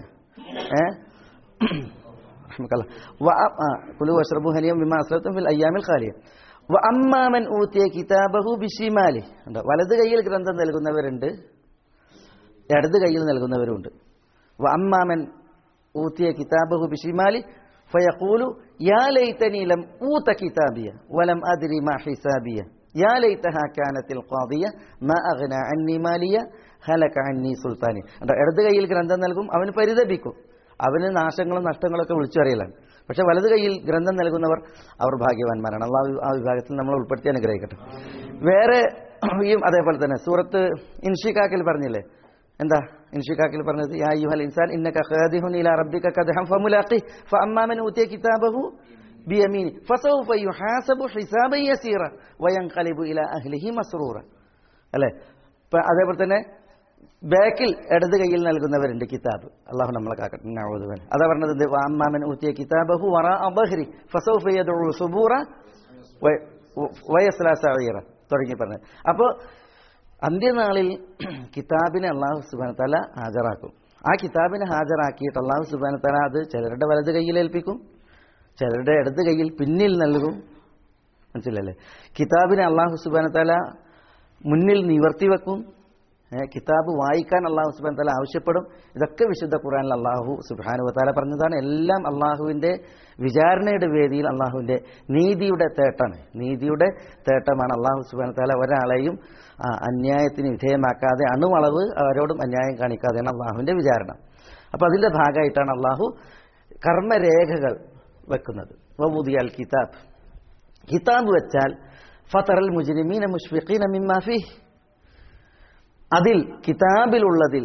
رحمك الله كلوا واشربوا هنيئا بما أسلفتم في الأيام الخالية وأما من أوتي كتابه بشماله, വലത് കൈയിൽ ഗ്രന്ഥം നൽകുന്നവരുണ്ട്, ഇടത് കൈയിൽ നൽകുന്നവരുണ്ട്. وأما من أوتي كتابه بشماله فيقول يا ليتني لم أوت كتابيه ولم أدري ما حسابيه يا ليتها كانت القاضية ما أغنى عني ماليه هلك عني سلطاني. ഇടത് കൈയിൽ ഗ്രന്ഥം നൽകും, അവന് പരിതപിക്കും, അവന് നാശങ്ങളും നഷ്ടങ്ങളൊക്കെ വിളിച്ചു അറിയലാണ്. പക്ഷെ വലത് കൈയിൽ ഗ്രന്ഥം നൽകുന്നവർ അവർ ഭാഗ്യവാന്മാരാണ്. അള്ളാഹു ആ വിഭാഗത്തിൽ നമ്മൾ ഉൾപ്പെടുത്തി അനുഗ്രഹിക്കട്ടെ. വേറെ അതേപോലെ തന്നെ സൂറത്ത് ഇൻഷിഖാഖിൽ പറഞ്ഞില്ലേ, എന്താ ഇൻഷിഖാഖിൽ പറഞ്ഞത്, യാ അയ്യുഹൽ ഇൻസാൻ ഇന്നക ഖാദിഹുൻ ഇലാ റബ്ബിക ഖദ്ഹൻ ഫമുലാഖി ഫഅമ്മാ മൻ ഊതിയ കിതാബഹു ബിയമീനി ഫസൗഫ യുഹാസബു ഹിസാബൻ യസീറ വയൻഖലിബു ഇലാ അഹ്ലിഹി മസ്റൂറ. അല്ലേ? അതേപോലെ തന്നെ ബാക്കിൽ ഇടത് കൈയിൽ നൽകുന്നവരുണ്ട് കിതാബ്. അള്ളാഹു നമ്മളെ കാക്കട്ടെ. നഊദു ബില്ലാഹ്. അതാ പറഞ്ഞത് വഅമ്മാ മൻ ഊതിയ കിതാബഹു വറാഅ ദഹ്രി ഫസൗഫ യദ്ഉ സുബൂറ വയസ്ലാ സഈറ തുടങ്ങി പറഞ്ഞത്. അപ്പോൾ അന്ത്യനാളിൽ കിതാബിനെ അല്ലാഹു സുബ്ഹാനഹു വ തആല ഹാജരാക്കും. ആ കിതാബിനെ ഹാജരാക്കിയിട്ട് അല്ലാഹു സുബ്ഹാനഹു വ തആല അത് ചിലരുടെ വലത് കൈയിൽ ഏൽപ്പിക്കും, ചിലരുടെ ഇടത് കൈയിൽ പിന്നിൽ നൽകും. മനസ്സിലല്ലേ? കിതാബിനെ അല്ലാഹു സുബ്ഹാനഹു വ തആല മുന്നിൽ നിവർത്തി വെക്കും. കിതാബ് വായിക്കാൻ അല്ലാഹു സുബ്ഹാനഹു വ തആല ആവശ്യപ്പെടും. ഇതൊക്കെ വിശുദ്ധ ഖുർആനിൽ അല്ലാഹു സുബ്ഹാനഹു വ തആല പറഞ്ഞതാണ്. എല്ലാം അല്ലാഹുവിൻ്റെ വിചാരണയുടെ വേദിയിൽ അല്ലാഹുവിൻ്റെ നീതിയുടെ തേട്ടമാണ്. അല്ലാഹു സുബ്ഹാനഹു വ തആല ഒരാളെയും അന്യായത്തിന് വിധേയമാക്കാതെ അണുവളവ് അവരോടും അന്യായം കാണിക്കാതെയാണ് അള്ളാഹുവിൻ്റെ വിചാരണ. അപ്പോൾ അതിൻ്റെ ഭാഗമായിട്ടാണ് അള്ളാഹു കർമ്മരേഖകൾ വെക്കുന്നത്. വവുദിയൽ കിതാബ്, കിതാബ് വെച്ചാൽ ഫതറൽ മുജ്രിമീന മുശ്ഫിഖീന മിമ്മാ ഫീഹ്, അതിൽ കിതാബിലുള്ളതിൽ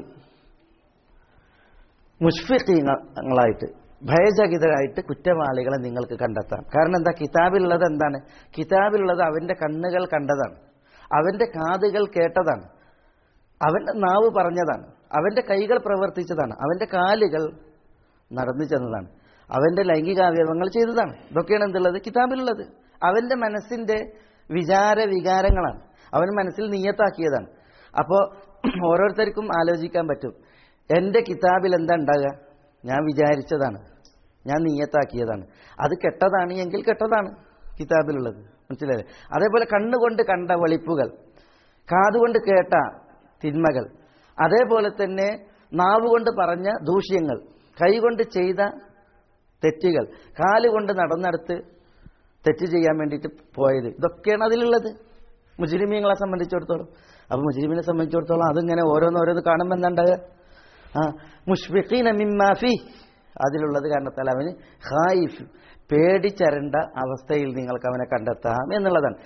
മുശ്ഫിഖീങ്ങളായിട്ട് ഭയചകിതരായിട്ട് കുറ്റവാളികളെ നിങ്ങൾക്ക് കണ്ടെത്താം. കാരണം എന്താ, കിതാബിലുള്ളത് എന്താണ്? കിതാബിലുള്ളത് അവൻ്റെ കണ്ണുകൾ കണ്ടതാണ്, അവൻ്റെ കാതുകൾ കേട്ടതാണ്, അവൻ്റെ നാവ് പറഞ്ഞതാണ്, അവൻ്റെ കൈകൾ പ്രവർത്തിച്ചതാണ്, അവൻ്റെ കാലുകൾ നടന്നു ചെന്നതാണ്, അവൻ്റെ ലൈംഗികാവയവങ്ങൾ ചെയ്തതാണ്. ഇതൊക്കെയാണ് എന്തുള്ളത്? കിതാബിലുള്ളത്. അവൻ്റെ മനസ്സിൻ്റെ വികാരങ്ങളാണ്, അവൻ മനസ്സിൽ നിയ്യത്താക്കിയതാണ്. അപ്പോൾ ഓരോരുത്തർക്കും ആലോചിക്കാൻ പറ്റും, എൻ്റെ കിതാബിൽ എന്താ ഉണ്ടാകുക? ഞാൻ വിചാരിച്ചതാണ്, ഞാൻ നിയ്യത്താക്കിയതാണ്. അത് കെട്ടതാണ് എങ്കിൽ കെട്ടതാണ് കിതാബിലുള്ളത്. മനസ്സിലായില്ലേ? അതേപോലെ കണ്ണുകൊണ്ട് കണ്ട വെളിപ്പുകൾ, കാതുകൊണ്ട് കേട്ട തിന്മകൾ, അതേപോലെ തന്നെ നാവുകൊണ്ട് പറഞ്ഞ ദൂഷ്യങ്ങൾ, കൈകൊണ്ട് ചെയ്ത തെറ്റുകൾ, കാലുകൊണ്ട് നടന്നെടുത്ത് തെറ്റ് ചെയ്യാൻ വേണ്ടിയിട്ട് പോയത്, ഇതൊക്കെയാണ് അതിലുള്ളത് മുജ്രിമീങ്ങളെ സംബന്ധിച്ചിടത്തോളം. അപ്പോൾ മുജ്രിമിനെ സംബന്ധിച്ചിടത്തോളം അതിങ്ങനെ ഓരോന്നോരോന്ന് കാണുമ്പോൾ എന്താ ഉണ്ടാകുക? മുശ്ഫിഖീന മിമ്മാ ഫീഹ്, അതിലുള്ളത് കാരണത്താൽ അവന് ഖായിഫ് പേടിച്ചരണ്ട അവസ്ഥയിൽ നിങ്ങൾക്ക് അവനെ കണ്ടെത്താം എന്നുള്ളതാണ്.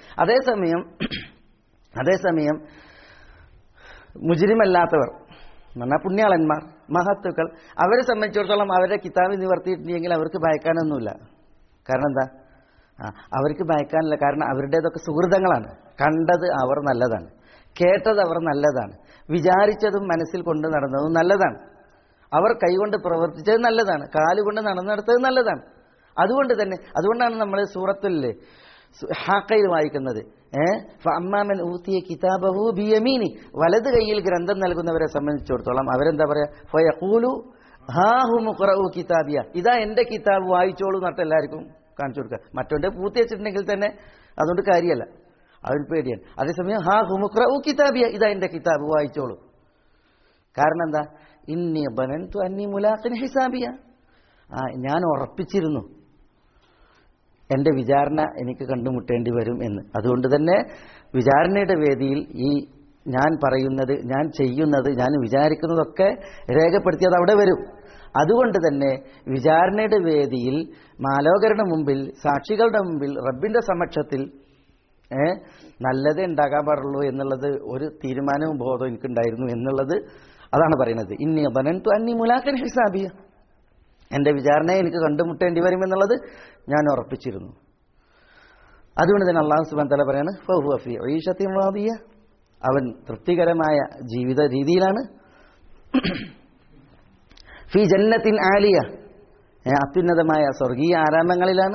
അതേസമയം മുജ്രിമല്ലാത്തവർ എന്നാൽ പുണ്യാളന്മാർ, മഹത്തുക്കൾ, അവരെ സംബന്ധിച്ചിടത്തോളം അവരുടെ കിതാബ് നിവർത്തിയിട്ടുണ്ടെങ്കിൽ അവർക്ക് ഭയക്കാനൊന്നുമില്ല. കാരണം എന്താ? അവർക്ക് ഭയക്കാനില്ല. കാരണം അവരുടേതൊക്കെ സുഹൃതങ്ങളാണ്. കണ്ടത് അവർ നല്ലതാണ്, കേട്ടത് അവർ നല്ലതാണ്, വിചാരിച്ചതും മനസ്സിൽ കൊണ്ട് നടന്നതും നല്ലതാണ്, അവർ കൈകൊണ്ട് പ്രവർത്തിച്ചത് നല്ലതാണ്, കാലുകൊണ്ട് നടന്നെടുത്തത് നല്ലതാണ്. അതുകൊണ്ടാണ് നമ്മൾ സൂറത്തുൽ ഹാഖയിൽ വായിക്കുന്നത്, ഫഅമ്മാമൻ ഊതിയ കിതാബഹു ബിയമീനി, വലത് കൈയിൽ ഗ്രന്ഥം നൽകുന്നവരെ സംബന്ധിച്ചിടത്തോളം അവരെന്താ പറയാ, ഫയഖൂലു ഹാഹും ഖറഉ കിതാബിയ, ഇതാ എന്റെ കിതാബ് വായിച്ചോളൂ എന്നിട്ട് എല്ലാവർക്കും കാണിച്ചു കൊടുക്കുക. മറ്റവന്റെ പൂർത്തി വെച്ചിട്ടുണ്ടെങ്കിൽ തന്നെ അതുകൊണ്ട് കാര്യമല്ല, അവൻ പേടിയാണ്. അതേസമയം ഹാഹും ഖറഉ കിതാബിയ, ഇതാ എന്റെ കിതാബ് വായിച്ചോളൂ. കാരണം എന്താ? ഇന്നി ബനന്തു അന്നി മുലാഖിൻ ഹിസാബിയ, ഞാൻ ഉറപ്പിച്ചിരുന്നു എൻ്റെ വിചാരണ എനിക്ക് കണ്ടുമുട്ടേണ്ടി വരും എന്ന്. അതുകൊണ്ട് തന്നെ വിചാരണയുടെ വേദിയിൽ ഈ ഞാൻ പറയുന്നത്, ഞാൻ ചെയ്യുന്നത്, ഞാൻ വിചാരിക്കുന്നതൊക്കെ രേഖപ്പെടുത്തിയത് അവിടെ വരും. അതുകൊണ്ട് തന്നെ വിചാരണയുടെ വേദിയിൽ മാലോകരുടെ മുമ്പിൽ, സാക്ഷികളുടെ മുമ്പിൽ, റബ്ബിന്റെ സമക്ഷത്തിൽ നല്ലതേ ഉണ്ടാകാൻ പാടുള്ളൂ എന്നുള്ളത് ഒരു തീരുമാനവും ബോധവും എനിക്കുണ്ടായിരുന്നു എന്നുള്ളത് അതാണ് പറയുന്നത്. ഇന്നി ബനന്തു അന്നി മുലാഖിൻ ഹിസാബിയ, എൻ്റെ വിചാരണയെ എനിക്ക് കണ്ടുമുട്ടേണ്ടി വരുമെന്നുള്ളത് ഞാൻ ഉറപ്പിച്ചിരുന്നു. അതുകൊണ്ട് തന്നെ അല്ലാഹു സുബ്ഹാനഹു വ തആല പറയാണ്, ഫഹുവ ഫീ ഈശത്തിൻ റാദിയ, അവൻ തൃപ്തികരമായ ജീവിത രീതിയിലാണ്. ഫീ ജന്നത്തിൻ ആലിയ, അത്യുന്നതമായ സ്വർഗീയ ആരാമങ്ങളിലാണ്.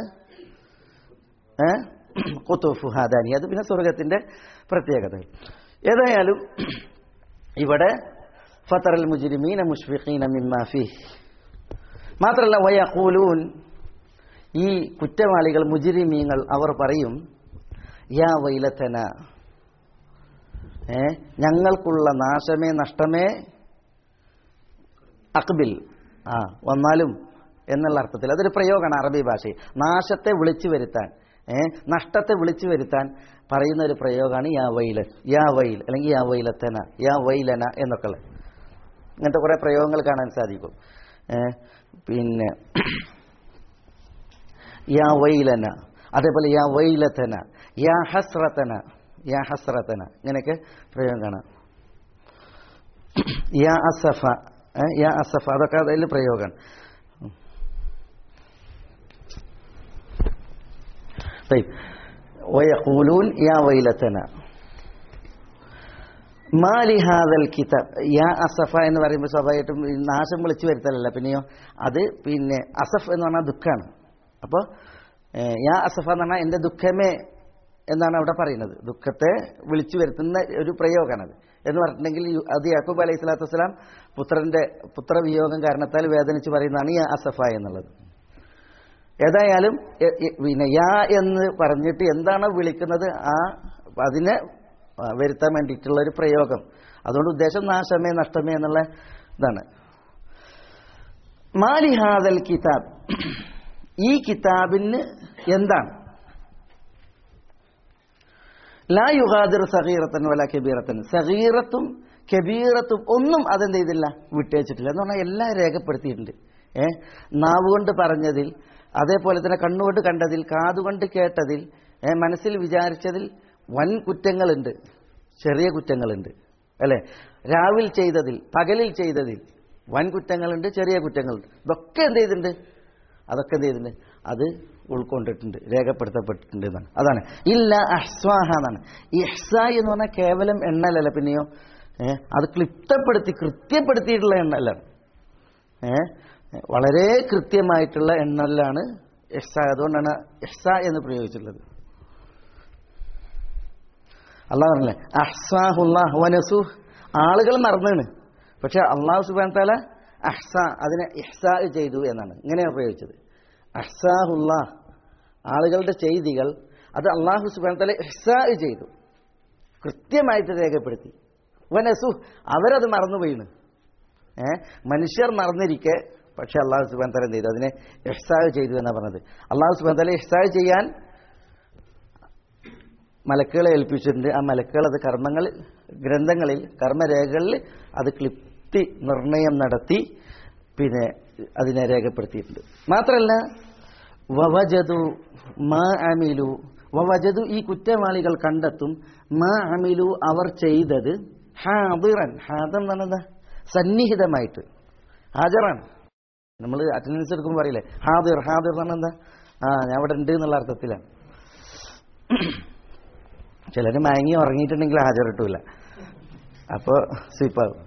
ഖുതുഫുഹാ ദാനിയ, അത് പിന്നെ സ്വർഗത്തിന്റെ പ്രത്യേകതകൾ. ഏതായാലും ഇവിടെ ഫതറൽ മുജ്രിമീന മുശ്ഫിഖീന മിമ്മാ ഫീഹ്, മാത്രമല്ല വയഖൂലൂൻ, ഈ കുറ്റവാളികൾ, മുജ്രിമീങ്ങൾ, അവർ പറയും, യാ വൈലതന, ഞങ്ങൾക്കുള്ള നാശമേ, നഷ്ടമേ, അഖ്ബിൽ, വന്നാലും എന്നുള്ള അർത്ഥത്തിൽ. അതൊരു പ്രയോഗമാണ് അറബി ഭാഷയിൽ. നാശത്തെ വിളിച്ചു വരുത്താൻ, നഷ്ടത്തെ വിളിച്ചു വരുത്താൻ പറയുന്ന ഒരു പ്രയോഗമാണ് യാ വൈല, യാ വൈൽ, അല്ലെങ്കിൽ യാ വൈലതന, യാ വൈലന എന്നൊക്കെയുള്ള ഇങ്ങനത്തെ കുറെ പ്രയോഗങ്ങൾ കാണാൻ സാധിക്കും. പിന്നെ യാ വൈലന, അതേപോലെ യാ വൈലതന, യാ ഹസ്രതന, യാ ഹസ്രതന, ഇങ്ങനെയൊക്കെ പ്രയോഗം കാണാം. യാ അസഫ, യാ അസഫ, അതൊക്കെ അതിൽ പ്രയോഗമാണ്. വയഖൂലൂൻ യാ വൈലതന മാലി ഹാദൽ കിതാബ്. യാ അസഫ എന്ന് പറയുമ്പോൾ സ്വാഭാവികമായിട്ടും നാശം വിളിച്ചു വരുത്തലല്ല, പിന്നെയോ അത് പിന്നെ അസഫ് എന്ന് പറഞ്ഞാൽ ദുഃഖമാണ്. അപ്പോൾ യാ അസഫ എന്ന് പറഞ്ഞാൽ എൻ്റെ ദുഃഖമേ എന്നാണ് അവിടെ പറയുന്നത്. ദുഃഖത്തെ വിളിച്ചു വരുത്തുന്ന ഒരു പ്രയോഗമാണത്. എന്ന് പറഞ്ഞിട്ടുണ്ടെങ്കിൽ അത് യാക്കൂബ് അലൈഹി സ്വലാത്തു വസ്സലാം പുത്രവിയോഗം കാരണത്താൽ വേദനിച്ച് പറയുന്നതാണ് യാ അസഫ എന്നുള്ളത്. ഏതായാലും പിന്നെ യാ എന്ന് പറഞ്ഞിട്ട് എന്താണ് വിളിക്കുന്നത് അതിനെ വരുത്താൻ വേണ്ടിയിട്ടുള്ള ഒരു പ്രയോഗം. അതുകൊണ്ട് ഉദ്ദേശം നാശമേ, നഷ്ടമേ എന്നുള്ള ഇതാണ്. മാലി ഹാദൽ കിതാബ്, ഈ കിതാബിന് എന്താണ്? ലാ യുഗാദിർ സഗീറത്തൻ വല കബീറത്തൻ, സഗീറത്തും കബീറത്തും ഒന്നും അതെന്ത് ചെയ്തില്ല, വിട്ടേച്ചിട്ടില്ല. എന്ന് പറഞ്ഞാൽ എല്ലാം രേഖപ്പെടുത്തിയിട്ടുണ്ട്. നാവുകൊണ്ട് പറഞ്ഞതിൽ, അതേപോലെ തന്നെ കണ്ണുകൊണ്ട് കണ്ടതിൽ, കാതുകൊണ്ട് കേട്ടതിൽ, മനസ്സിൽ വിചാരിച്ചതിൽ വൻ കുറ്റങ്ങളുണ്ട്, ചെറിയ കുറ്റങ്ങളുണ്ട്, അല്ലെ? രാവിൽ ചെയ്തതിൽ, പകലിൽ ചെയ്തതിൽ വൻ കുറ്റങ്ങളുണ്ട്, ചെറിയ കുറ്റങ്ങളുണ്ട്. ഇതൊക്കെ എന്ത് ചെയ്തിട്ടുണ്ട്? അതൊക്കെ എന്ത് ചെയ്തിട്ടുണ്ട്? അത് ഉൾക്കൊണ്ടിട്ടുണ്ട്, രേഖപ്പെടുത്തപ്പെട്ടിട്ടുണ്ട് എന്നാണ്. അതാണ് ഇല്ല അഹ്സ്വാഹ എന്നാണ്. ഇഹ്സ എന്ന് പറഞ്ഞാൽ കേവലം എണ്ണലല്ല, പിന്നെയോ അത് ക്ലിപ്തപ്പെടുത്തി, കൃത്യപ്പെടുത്തിയിട്ടുള്ള എണ്ണലാണ്. വളരെ കൃത്യമായിട്ടുള്ള എണ്ണലാണ് ഇഹ്സ. അതുകൊണ്ടാണ് ഇഹ്സ എന്ന് പ്രയോഗിച്ചിട്ടുള്ളത്. അള്ളാഹു പറഞ്ഞില്ലേ, അഹ്സാഹുല്ലാഹ് വനസൂഹ്, ആളുകൾ മറന്നാണ്, പക്ഷെ അള്ളാഹു സുബ്ഹാനഹു വ തആല അഹ്സ, അതിനെ ഇഹ്സാ ചെയ്തു എന്നാണ്, ഇങ്ങനെയാണ് പ്രയോഗിച്ചത്. അഹ്സാഹുല്ലാഹ്, ആളുകളുടെ ചെയ്തികൾ അത് അള്ളാഹു സുബ്ഹാനഹു വ തആല ഇഹ്സാ ചെയ്തു, കൃത്യമായിട്ട് രേഖപ്പെടുത്തി. വനസൂഹ്, അവരത് മറന്നുപോയിണ്. മനുഷ്യർ മറന്നിരിക്കെ, പക്ഷെ അള്ളാഹു സുബ്ഹാനഹു വ തആല എന്ത് ചെയ്തു? അതിനെ ഇഹ്സാ ചെയ്തു എന്നാണ് പറഞ്ഞത്. അള്ളാഹു സുബ്ഹാനഹു വ തആല ഇഹ്സാ ചെയ്യാൻ മലക്കുകളെ ഏൽപ്പിച്ചിട്ടുണ്ട്. ആ മലക്കുകൾ അത് ഗ്രന്ഥങ്ങളിൽ, കർമ്മരേഖകളിൽ അത് ക്ലിപ്തി നിർണയം നടത്തി പിന്നെ അതിനെ രേഖപ്പെടുത്തിയിട്ടുണ്ട്. മാത്രമല്ല വവജദു മാ അമിലു, വവജദു ഈ കുറ്റവാളികൾ കണ്ടെത്തും മാ അമിലു അവർ ചെയ്തത് ഹാദിറൻ, ഹാദർ എന്ന് പറഞ്ഞാൽ സന്നിഹിതമായിട്ട്, ഹാജറാണ്. നമ്മൾ അറ്റൻഡൻസ് എടുക്കുമ്പോൾ പറയില്ലേ ഹാദിർ, ഹാദിർ എന്ന് പറഞ്ഞാൽ എന്താ, ഞാൻ അവിടെ ഉണ്ട് എന്നുള്ള അർത്ഥത്തിലാണ്. ചിലർ മയങ്ങി ഉറങ്ങിയിട്ടുണ്ടെങ്കിൽ ഹാജർ കിട്ടൂല, അപ്പോൾ സ്വീപ്പാകും.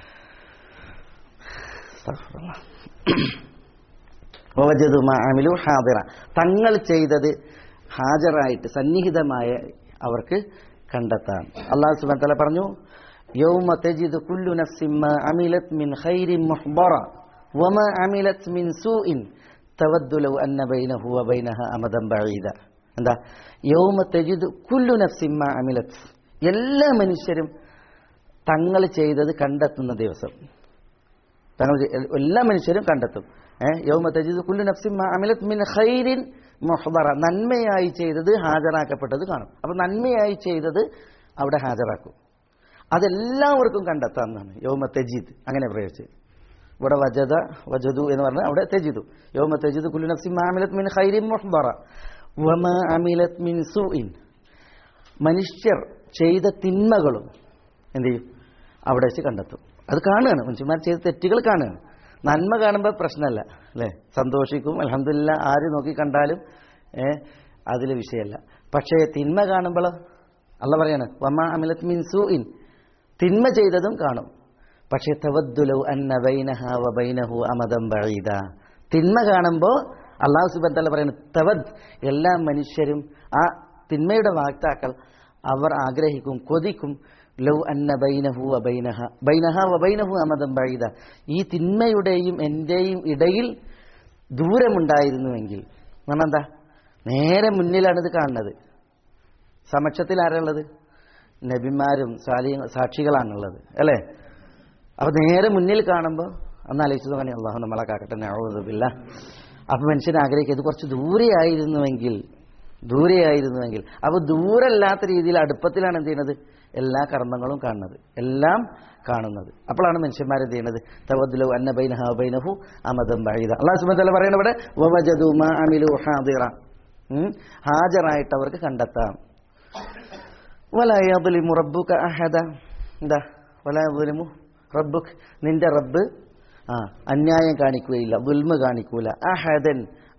വവജദു മാ അമിലു ഹാദിറ, തങ്ങൾ ചെയ്തത് ഹാജറായിട്ട് സന്നിഹിതമായ അവർക്ക് കണ്ടെത്താം. അല്ലാഹു സുബ്ഹാനഹു വ തആല പറഞ്ഞു യൗമ തജിദു കുല്ലു നഫ്സിൻ മാ അമിലത് മിൻ ഖൈരിൻ മുഹ്ദറ വമാ അമിലത് മിൻ സൂഇൻ തവദ്ദു ലൗ അന്ന ബൈനഹു വ ബൈനഹാ അമദൻ ബഈദ. എന്താ യൗമ തജിദു കുല്ലു നഫ്സിൻ മാ അമിലത്, എല്ലാ മനുഷ്യരും തങ്ങൾ ചെയ്തത് കണ്ടെത്തുന്ന ദിവസം. തങ്ങൾ എല്ലാ മനുഷ്യരും കണ്ടെത്തും. യൗമ തജിദു കുല്ലു നഫ്സിൻ മാ അമിലത് മിൻ ഖൈരിൻ മുഹ്ദറ, നന്മയായി ചെയ്തത് ഹാജരാക്കപ്പെട്ടത് കാണും. അപ്പൊ നന്മയായി ചെയ്തത് അവിടെ ഹാജരാക്കും, അതെല്ലാവർക്കും കണ്ടെത്താമെന്നാണ് യൗമ തജീദ് അങ്ങനെ പ്രയോഗിച്ചത്. ഇവിടെ വജദു എന്ന് പറഞ്ഞാൽ അവിടെ തജിദു. യൗമ തജിദു കുല്ലു നഫ്സിൻ മാ അമിലത് മിൻ ഖൈരിൻ മുഹ്ദറ വമാ അമിലത് മിൻ സൂഇൻ, മനുഷ്യർ ചെയ്ത തിന്മകളും എന്ത് ചെയ്യും അവിടെ വെച്ച് കണ്ടെത്തും. അത് കാണുകയാണ്, മനുഷ്യന്മാർ ചെയ്ത തെറ്റുകൾ കാണുകയാണ്. നന്മ കാണുമ്പോൾ പ്രശ്നമല്ല അല്ലേ, സന്തോഷിക്കും അൽഹംദുലില്ലാ, ആര് നോക്കി കണ്ടാലും അതിൽ വിഷയമല്ല. പക്ഷേ തിന്മ കാണുമ്പോൾ അള്ളാഹ് പറയാണ് വമാ അമിലത് മിൻ സൂഇൻ, തിന്മ ചെയ്തതും കാണും. പക്ഷേ തവദ്ദു ലൗ അന്ന ബൈനഹാ വ ബൈനഹു അമദൻ ബഈദ, തിന്മ കാണുമ്പോൾ അല്ലാഹു സുബ്ഹാനഹു വ തആല പറയുന്നു തവദ്, എല്ലാ മനുഷ്യരും ആ തിന്മയുടെ വാക്താക്കൾ അവർ ആഗ്രഹിക്കും, കൊതിക്കും ലൗ അന്ന ബൈനഹു വ ബൈനഹാ വ ബൈനഹു അമദൻ ബഈദ, ഈ തിന്മയുടെയും എന്റെയും ഇടയിൽ ദൂരമുണ്ടായിരുന്നുവെങ്കിൽ. കാരണം എന്താ, നേരെ മുന്നിലാണ് ഇത് കാണുന്നത്. സമക്ഷത്തിൽ ആരാളുള്ളത്? നബിമാരും സാക്ഷികളാണുള്ളത് അല്ലേ. അപ്പൊ നേരെ മുന്നിൽ കാണുമ്പോൾ അന്ന് ആലോചിച്ചു നോക്കണേ, അള്ളാഹു നമ്മളെ കാക്കട്ടെ, നഊദു ബില്ലാഹ്. അപ്പൊ മനുഷ്യൻ ആഗ്രഹിക്കുക ഇത് കുറച്ച് ദൂരെയായിരുന്നുവെങ്കിൽ. അപ്പൊ ദൂരല്ലാത്ത രീതിയിൽ അടുപ്പത്തിലാണ് എന്ത് ചെയ്യുന്നത്, എല്ലാ കർമ്മങ്ങളും കാണുന്നത്, എല്ലാം കാണുന്നത്. അപ്പോഴാണ് മനുഷ്യന്മാരെന്ത് ചെയ്യുന്നത് തവദ്ദു ലൗ അന്ന ബൈനഹാ വ ബൈനഹു അമദൻ ബഈദ. അല്ലാഹു സുബ്ഹാനഹു വ തആല പറയുന്നത് ഇവിടെ വവജദു മാ അമിലു ഹാദിറ, ഹാജറായിട്ട് അവർക്ക് കണ്ടെത്താം. വലാ യദ്ലിമു റബ്ബുക അഹദ, എന്താ വലാ യദ്ലിമു റബ്ബുക, നിന്റെ റബ്ബ് അന്യായം കാണിക്കുകയില്ല, ദുൽമ കാണിക്കൂല. അഹദൻ,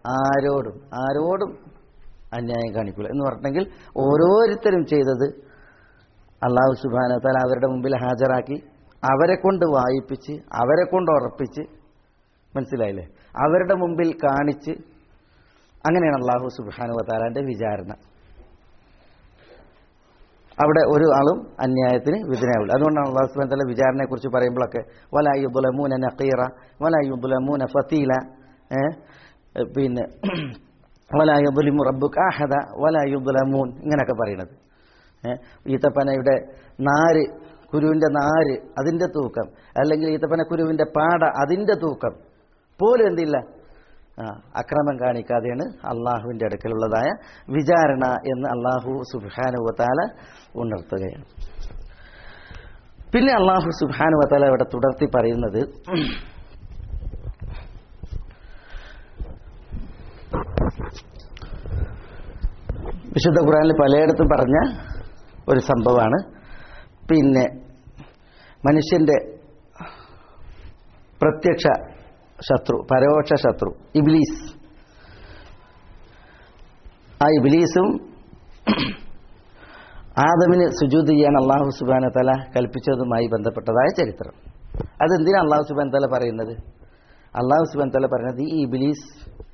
ആരോടും അന്യായം കാണിക്കൂല എന്ന് പറഞ്ഞെങ്കിൽ ഓരോരുത്തരും ചെയ്തത് അല്ലാഹു സുബ്ഹാനഹു വ തആല അവരുടെ മുമ്പിൽ ഹാജരാക്കി, അവരെ കൊണ്ട് വായിപ്പിച്ച്, അവരെ കൊണ്ട് ഉറപ്പിച്ച്, മനസ്സിലായില്ലേ, അവരുടെ മുമ്പിൽ കാണിച്ച്, അങ്ങനെയാണ് അല്ലാഹു സുബ്ഹാനഹു വ തആലയുടെ വിചാരണ. അവിടെ ഒരു ആളും അന്യായത്തിന് വിധേയനാവില്ല. അതുകൊണ്ടാണ് അല്ലാഹു സുബ്ഹാനഹു വ തആല വിചാരണയെക്കുറിച്ച് പറയുമ്പോഴൊക്കെ വലാ യുദ്ലമൂന നഖീറ വലാ യുദ്ലമൂന ഫതീല, പിന്നെ വലാ യുദ്ലിമു റബ്ബുക അഹദ വലാ യുദ്ലമൂൻ, ഇങ്ങനെയൊക്കെ പറയുന്നത്. ഈത്തപ്പനയുടെ നാര്, കുരുവിൻ്റെ നാര്, അതിൻ്റെ തൂക്കം, അല്ലെങ്കിൽ ഈത്തപ്പന കുരുവിൻ്റെ പാട, അതിൻ്റെ തൂക്കം പോലും എന്തില്ല, അക്രമം കാണിക്കാതെയാണ് അള്ളാഹുവിൻ്റെ അടുക്കലുള്ളതായ വിചാരണ എന്ന് അള്ളാഹു സുബ്ഹാനഹു വ തആല ഉണർത്തുകയാണ്. പിന്നെ അള്ളാഹു സുബ്ഹാനഹു വ തആല ഇവിടെ തുടർത്തി പറയുന്നത് വിശുദ്ധ ഖുർആനിൽ പലയിടത്തും പറഞ്ഞ ഒരു സംഭവമാണ്. പിന്നെ മനുഷ്യന്റെ പ്രത്യക്ഷ ശത്രു, പരോക്ഷ ശത്രു ഇബ്ലീസ്. ആ ഇബ്ലീസും ആദമിന് സുജൂദ് ചെയ്യാൻ അല്ലാഹു സുബ്ഹാനഹു വ തആല കൽപ്പിച്ചതുമായി ബന്ധപ്പെട്ടതായ ചരിത്രം. അതെന്തിനാണ് അല്ലാഹു സുബ്ഹാനഹു വ തആല പറയുന്നത്? അല്ലാഹു സുബ്ഹാനഹു വ തആല പറയുന്നത് ഈ ഇബ്ലീസ്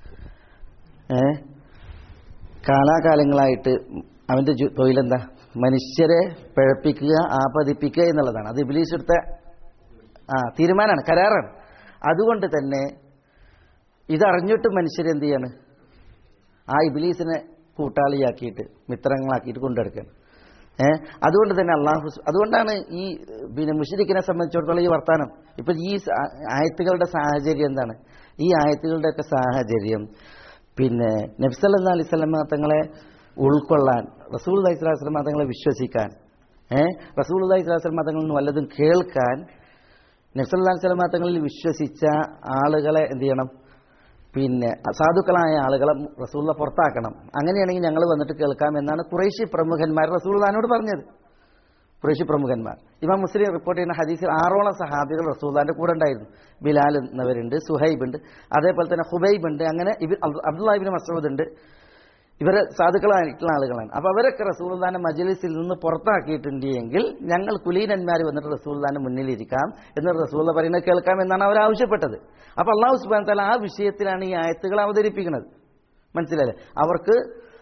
കാലാകാലങ്ങളായിട്ട് അവന്റെ തൊഴിലെന്താ, മനുഷ്യരെ പിഴപ്പിക്കുക, ആപതിപ്പിക്കുക എന്നുള്ളതാണ്. അത് ഇബ്ലീസ് എടുത്ത തീരുമാനമാണ്, കരാറാണ്. അതുകൊണ്ട് തന്നെ ഇതറിഞ്ഞിട്ട് മനുഷ്യരെന്ത് ചെയ്യാണ്, ആ ഇബ്ലീസിനെ കൂട്ടാളിയാക്കിയിട്ട് മിത്രങ്ങളാക്കിയിട്ട് കൊണ്ടെടുക്കുകയാണ്. അതുകൊണ്ട് തന്നെ അതുകൊണ്ടാണ് ഈ പിന്നെ മുശ്രിക്കിനെ സംബന്ധിച്ചിടത്തോളം ഈ വർത്താനം. ഇപ്പൊ ഈ ആയത്തുകളുടെ സാഹചര്യം എന്താണ്? ഈ ആയത്തുകളുടെയൊക്കെ സാഹചര്യം പിന്നെ നബി സല്ലല്ലാഹു അലൈഹി വസല്ലം തങ്ങളെ ഉൾക്കൊള്ളാൻ, റസൂലുള്ളാഹി സ്വല്ലല്ലാഹു അലൈഹി വസല്ലം തങ്ങളെ വിശ്വസിക്കാൻ, റസൂലുള്ളാഹി സ്വല്ലല്ലാഹു അലൈഹി വസല്ലം തങ്ങളിൽ നിന്ന് വല്ലതും കേൾക്കാൻ നബി സല്ലല്ലാഹു അലൈഹി വസല്ലം തങ്ങളിൽ വിശ്വസിച്ച ആളുകളെ എന്ത് ചെയ്യണം? പിന്നെ സാധുക്കളായ ആളുകളെ റസൂലുള്ള പുറത്താക്കണം. അങ്ങനെയാണെങ്കിൽ ഞങ്ങൾ വന്നിട്ട് കേൾക്കാം എന്നാണ് ഖുറൈശി പ്രമുഖന്മാർ റസൂലുള്ളാഹിനോട് പറഞ്ഞത്. ഖുറൈശി പ്രമുഖന്മാർ. ഇമാം മുസ്ലിം റിപ്പോർട്ട് ചെയ്യുന്ന ഹദീസിൽ 6ഓളം സഹാബികൾ റസൂലുള്ളാഹിന്റെ കൂടെ ഉണ്ടായിരുന്നു. ബിലാൽ എന്നവരുണ്ട്, സുഹൈബ് ഉണ്ട്, അതേപോലെ തന്നെ ഹുബൈബ് ഉണ്ട്, അങ്ങനെ അബ്ദുല്ലാഹി ഇബ്നു മസ്ഊദ് ഉണ്ട്. ഇവരെ സാധുക്കളായിട്ടുള്ള ആളുകളാണ്. അപ്പോൾ അവരൊക്കെ റസൂലുള്ളാഹിന്റെ മജ്ലിസിൽ നിന്ന് പുറത്താക്കിയിട്ടുണ്ട് എങ്കിൽ ഞങ്ങൾ കുലീനന്മാർ വന്നിട്ട് റസൂലുള്ളാഹിന്റെ മുന്നിലിരിക്കാം എന്ന് റസൂലുള്ള പറയുന്നത് കേൾക്കാം എന്നാണ് അവർ ആവശ്യപ്പെട്ടത്. അപ്പോൾ അല്ലാഹു സുബ്ഹാനഹു വ തആല ആ വിഷയത്തിലാണ് ഈ ആയത്തുകൾ അവതരിപ്പിക്കുന്നത്. മനസ്സിലായില്ലേ? അവർക്ക്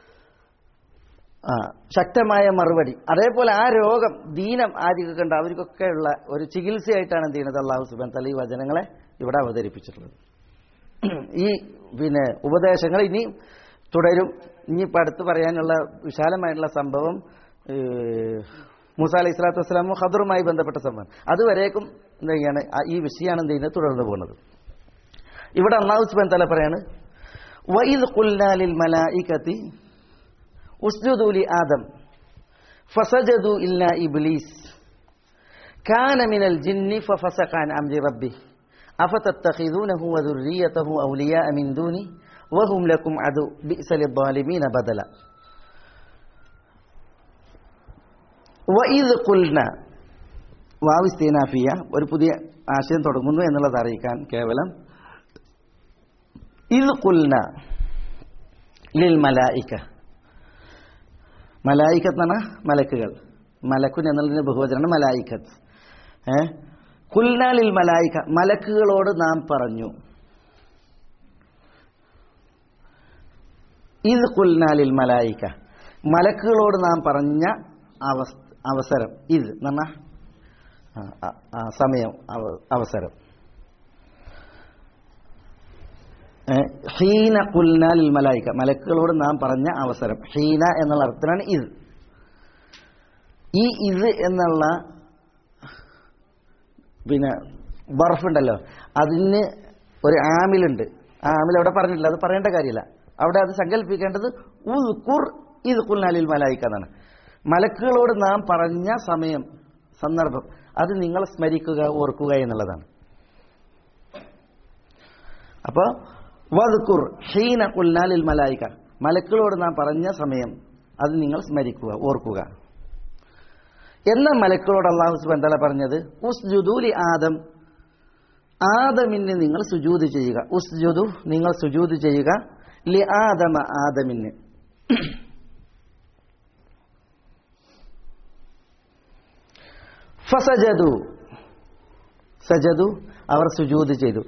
ശക്തമായ മറുപടി. അതേപോലെ ആ രോഗം ദീനം ആദ്യമൊക്കെ ഉണ്ട് അവർക്കൊക്കെയുള്ള ഒരു ചികിത്സയായിട്ടാണ് എന്ത് ചെയ്യുന്നത്? അല്ലാഹു സുബ്ഹാനഹു വ തആല ഈ വചനങ്ങളെ ഇവിടെ അവതരിപ്പിച്ചിട്ടുള്ളത്. ഈ പിന്നെ ഉപദേശങ്ങൾ ഇനി തുടരും. ഇനിയിപ്പോൾ അടുത്ത് പറയാനുള്ള വിശാലമായിട്ടുള്ള സംഭവം മൂസ അലൈഹി സ്വലാത്തു വസ്സലാമും ഖദറുമായി ബന്ധപ്പെട്ട സംഭവം. അതുവരേക്കും എന്താ ചെയ്യാണ്? ഈ വിഷയമാണ് എന്ത് ചെയ്യുന്നത്? തുടർന്ന് പോകുന്നത്. ഇവിടെ അല്ലാഹു സുബ്ഹാനഹു വ തആല പറയാണ്, വഇദ് ഖുൽനാ ലിൽ മലായികതി ഉസ്ജുദു ലി ആദം ഫസജദു ഇല്ലാ ഇബ്ലീസ് കാന മിനൽ ജിന്നി ഫഫസഖ അൻ അംരി റബ്ബിഹി അഫതത്തഖിദൂനഹു വദുർരിയ്യതഹു ഔലിയാ മിൻ ദൂനി വഹും ലക്കും അദു ബിഅസ ലിദ്ദാലിമീന ബദല. വഇദ് ഖുൽന വാവ് ഇസ്തിനാഫിയ ഒരു പുതിയ ആശയം തുടങ്ങുന്നു എന്നുള്ളത് അറിയിക്കാൻ കേവലം. ഇദ് ഖുൽന ലിൽ മലായിക, മലായികത്ത് എന്നാണ് മലക്കുകൾ. മലക്കുൻ എന്നുള്ളതിന്റെ ബഹുവചനമാണ് മലായികത്ത്. ഖുൽന ലിൽ മലായിക, മലക്കുകളോട് നാം പറഞ്ഞു. ഇദ് ഖുൽന ലിൽ മലായിക, മലക്കുകളോട് നാം പറഞ്ഞ അവസരം. ഇത് നമ്മ സമയം, അവസരം. ഹീന ഖുൽന ലിൽ മലായിക, മലക്കുകളോട് നാം പറഞ്ഞ അവസരം. ഹീന എന്നുള്ള അർത്ഥത്തിലാണ് ഇത്. ഈ ഇത് എന്നുള്ള പിന്നെ ബർഫുണ്ടല്ലോ, അതിന് ഒരു ആമിലുണ്ട്. ആ ആമിൽ അവിടെ പറഞ്ഞിട്ടില്ല, അത് പറയേണ്ട കാര്യമില്ല. അവിടെ അത് സങ്കല്പിക്കേണ്ടത് ഉദ്കുർ ഇദ് ഖുൽന ലിൽ മലായിക എന്നാണ്. മലക്കുകളോട് നാം പറഞ്ഞ സമയം, സന്ദർഭം, അത് നിങ്ങൾ സ്മരിക്കുക, ഓർക്കുക എന്നുള്ളതാണ്. അപ്പോൾ വദ്കുർ ഹീന ഖുൽന ലിൽ മലായിക, മലക്കുകളോട് നാം പറഞ്ഞ സമയം അത് നിങ്ങൾ സ്മരിക്കുക, ഓർക്കുക. എന്ന മലക്കുകളോട് അല്ലാഹു സുബ്ഹാനഹു വ തആല പറഞ്ഞത് ഉസ്ജുദു ലി ആദം, ആദമിന് നിങ്ങൾ സുജൂദ് ചെയ്യുക. ഉസ്ജുദു, നിങ്ങൾ സുജൂദ് ചെയ്യുക. ലി ആദമ, ആദമിന്. ഫസജദു, സജദു, അവർ സുജൂദ് ചെയ്തു.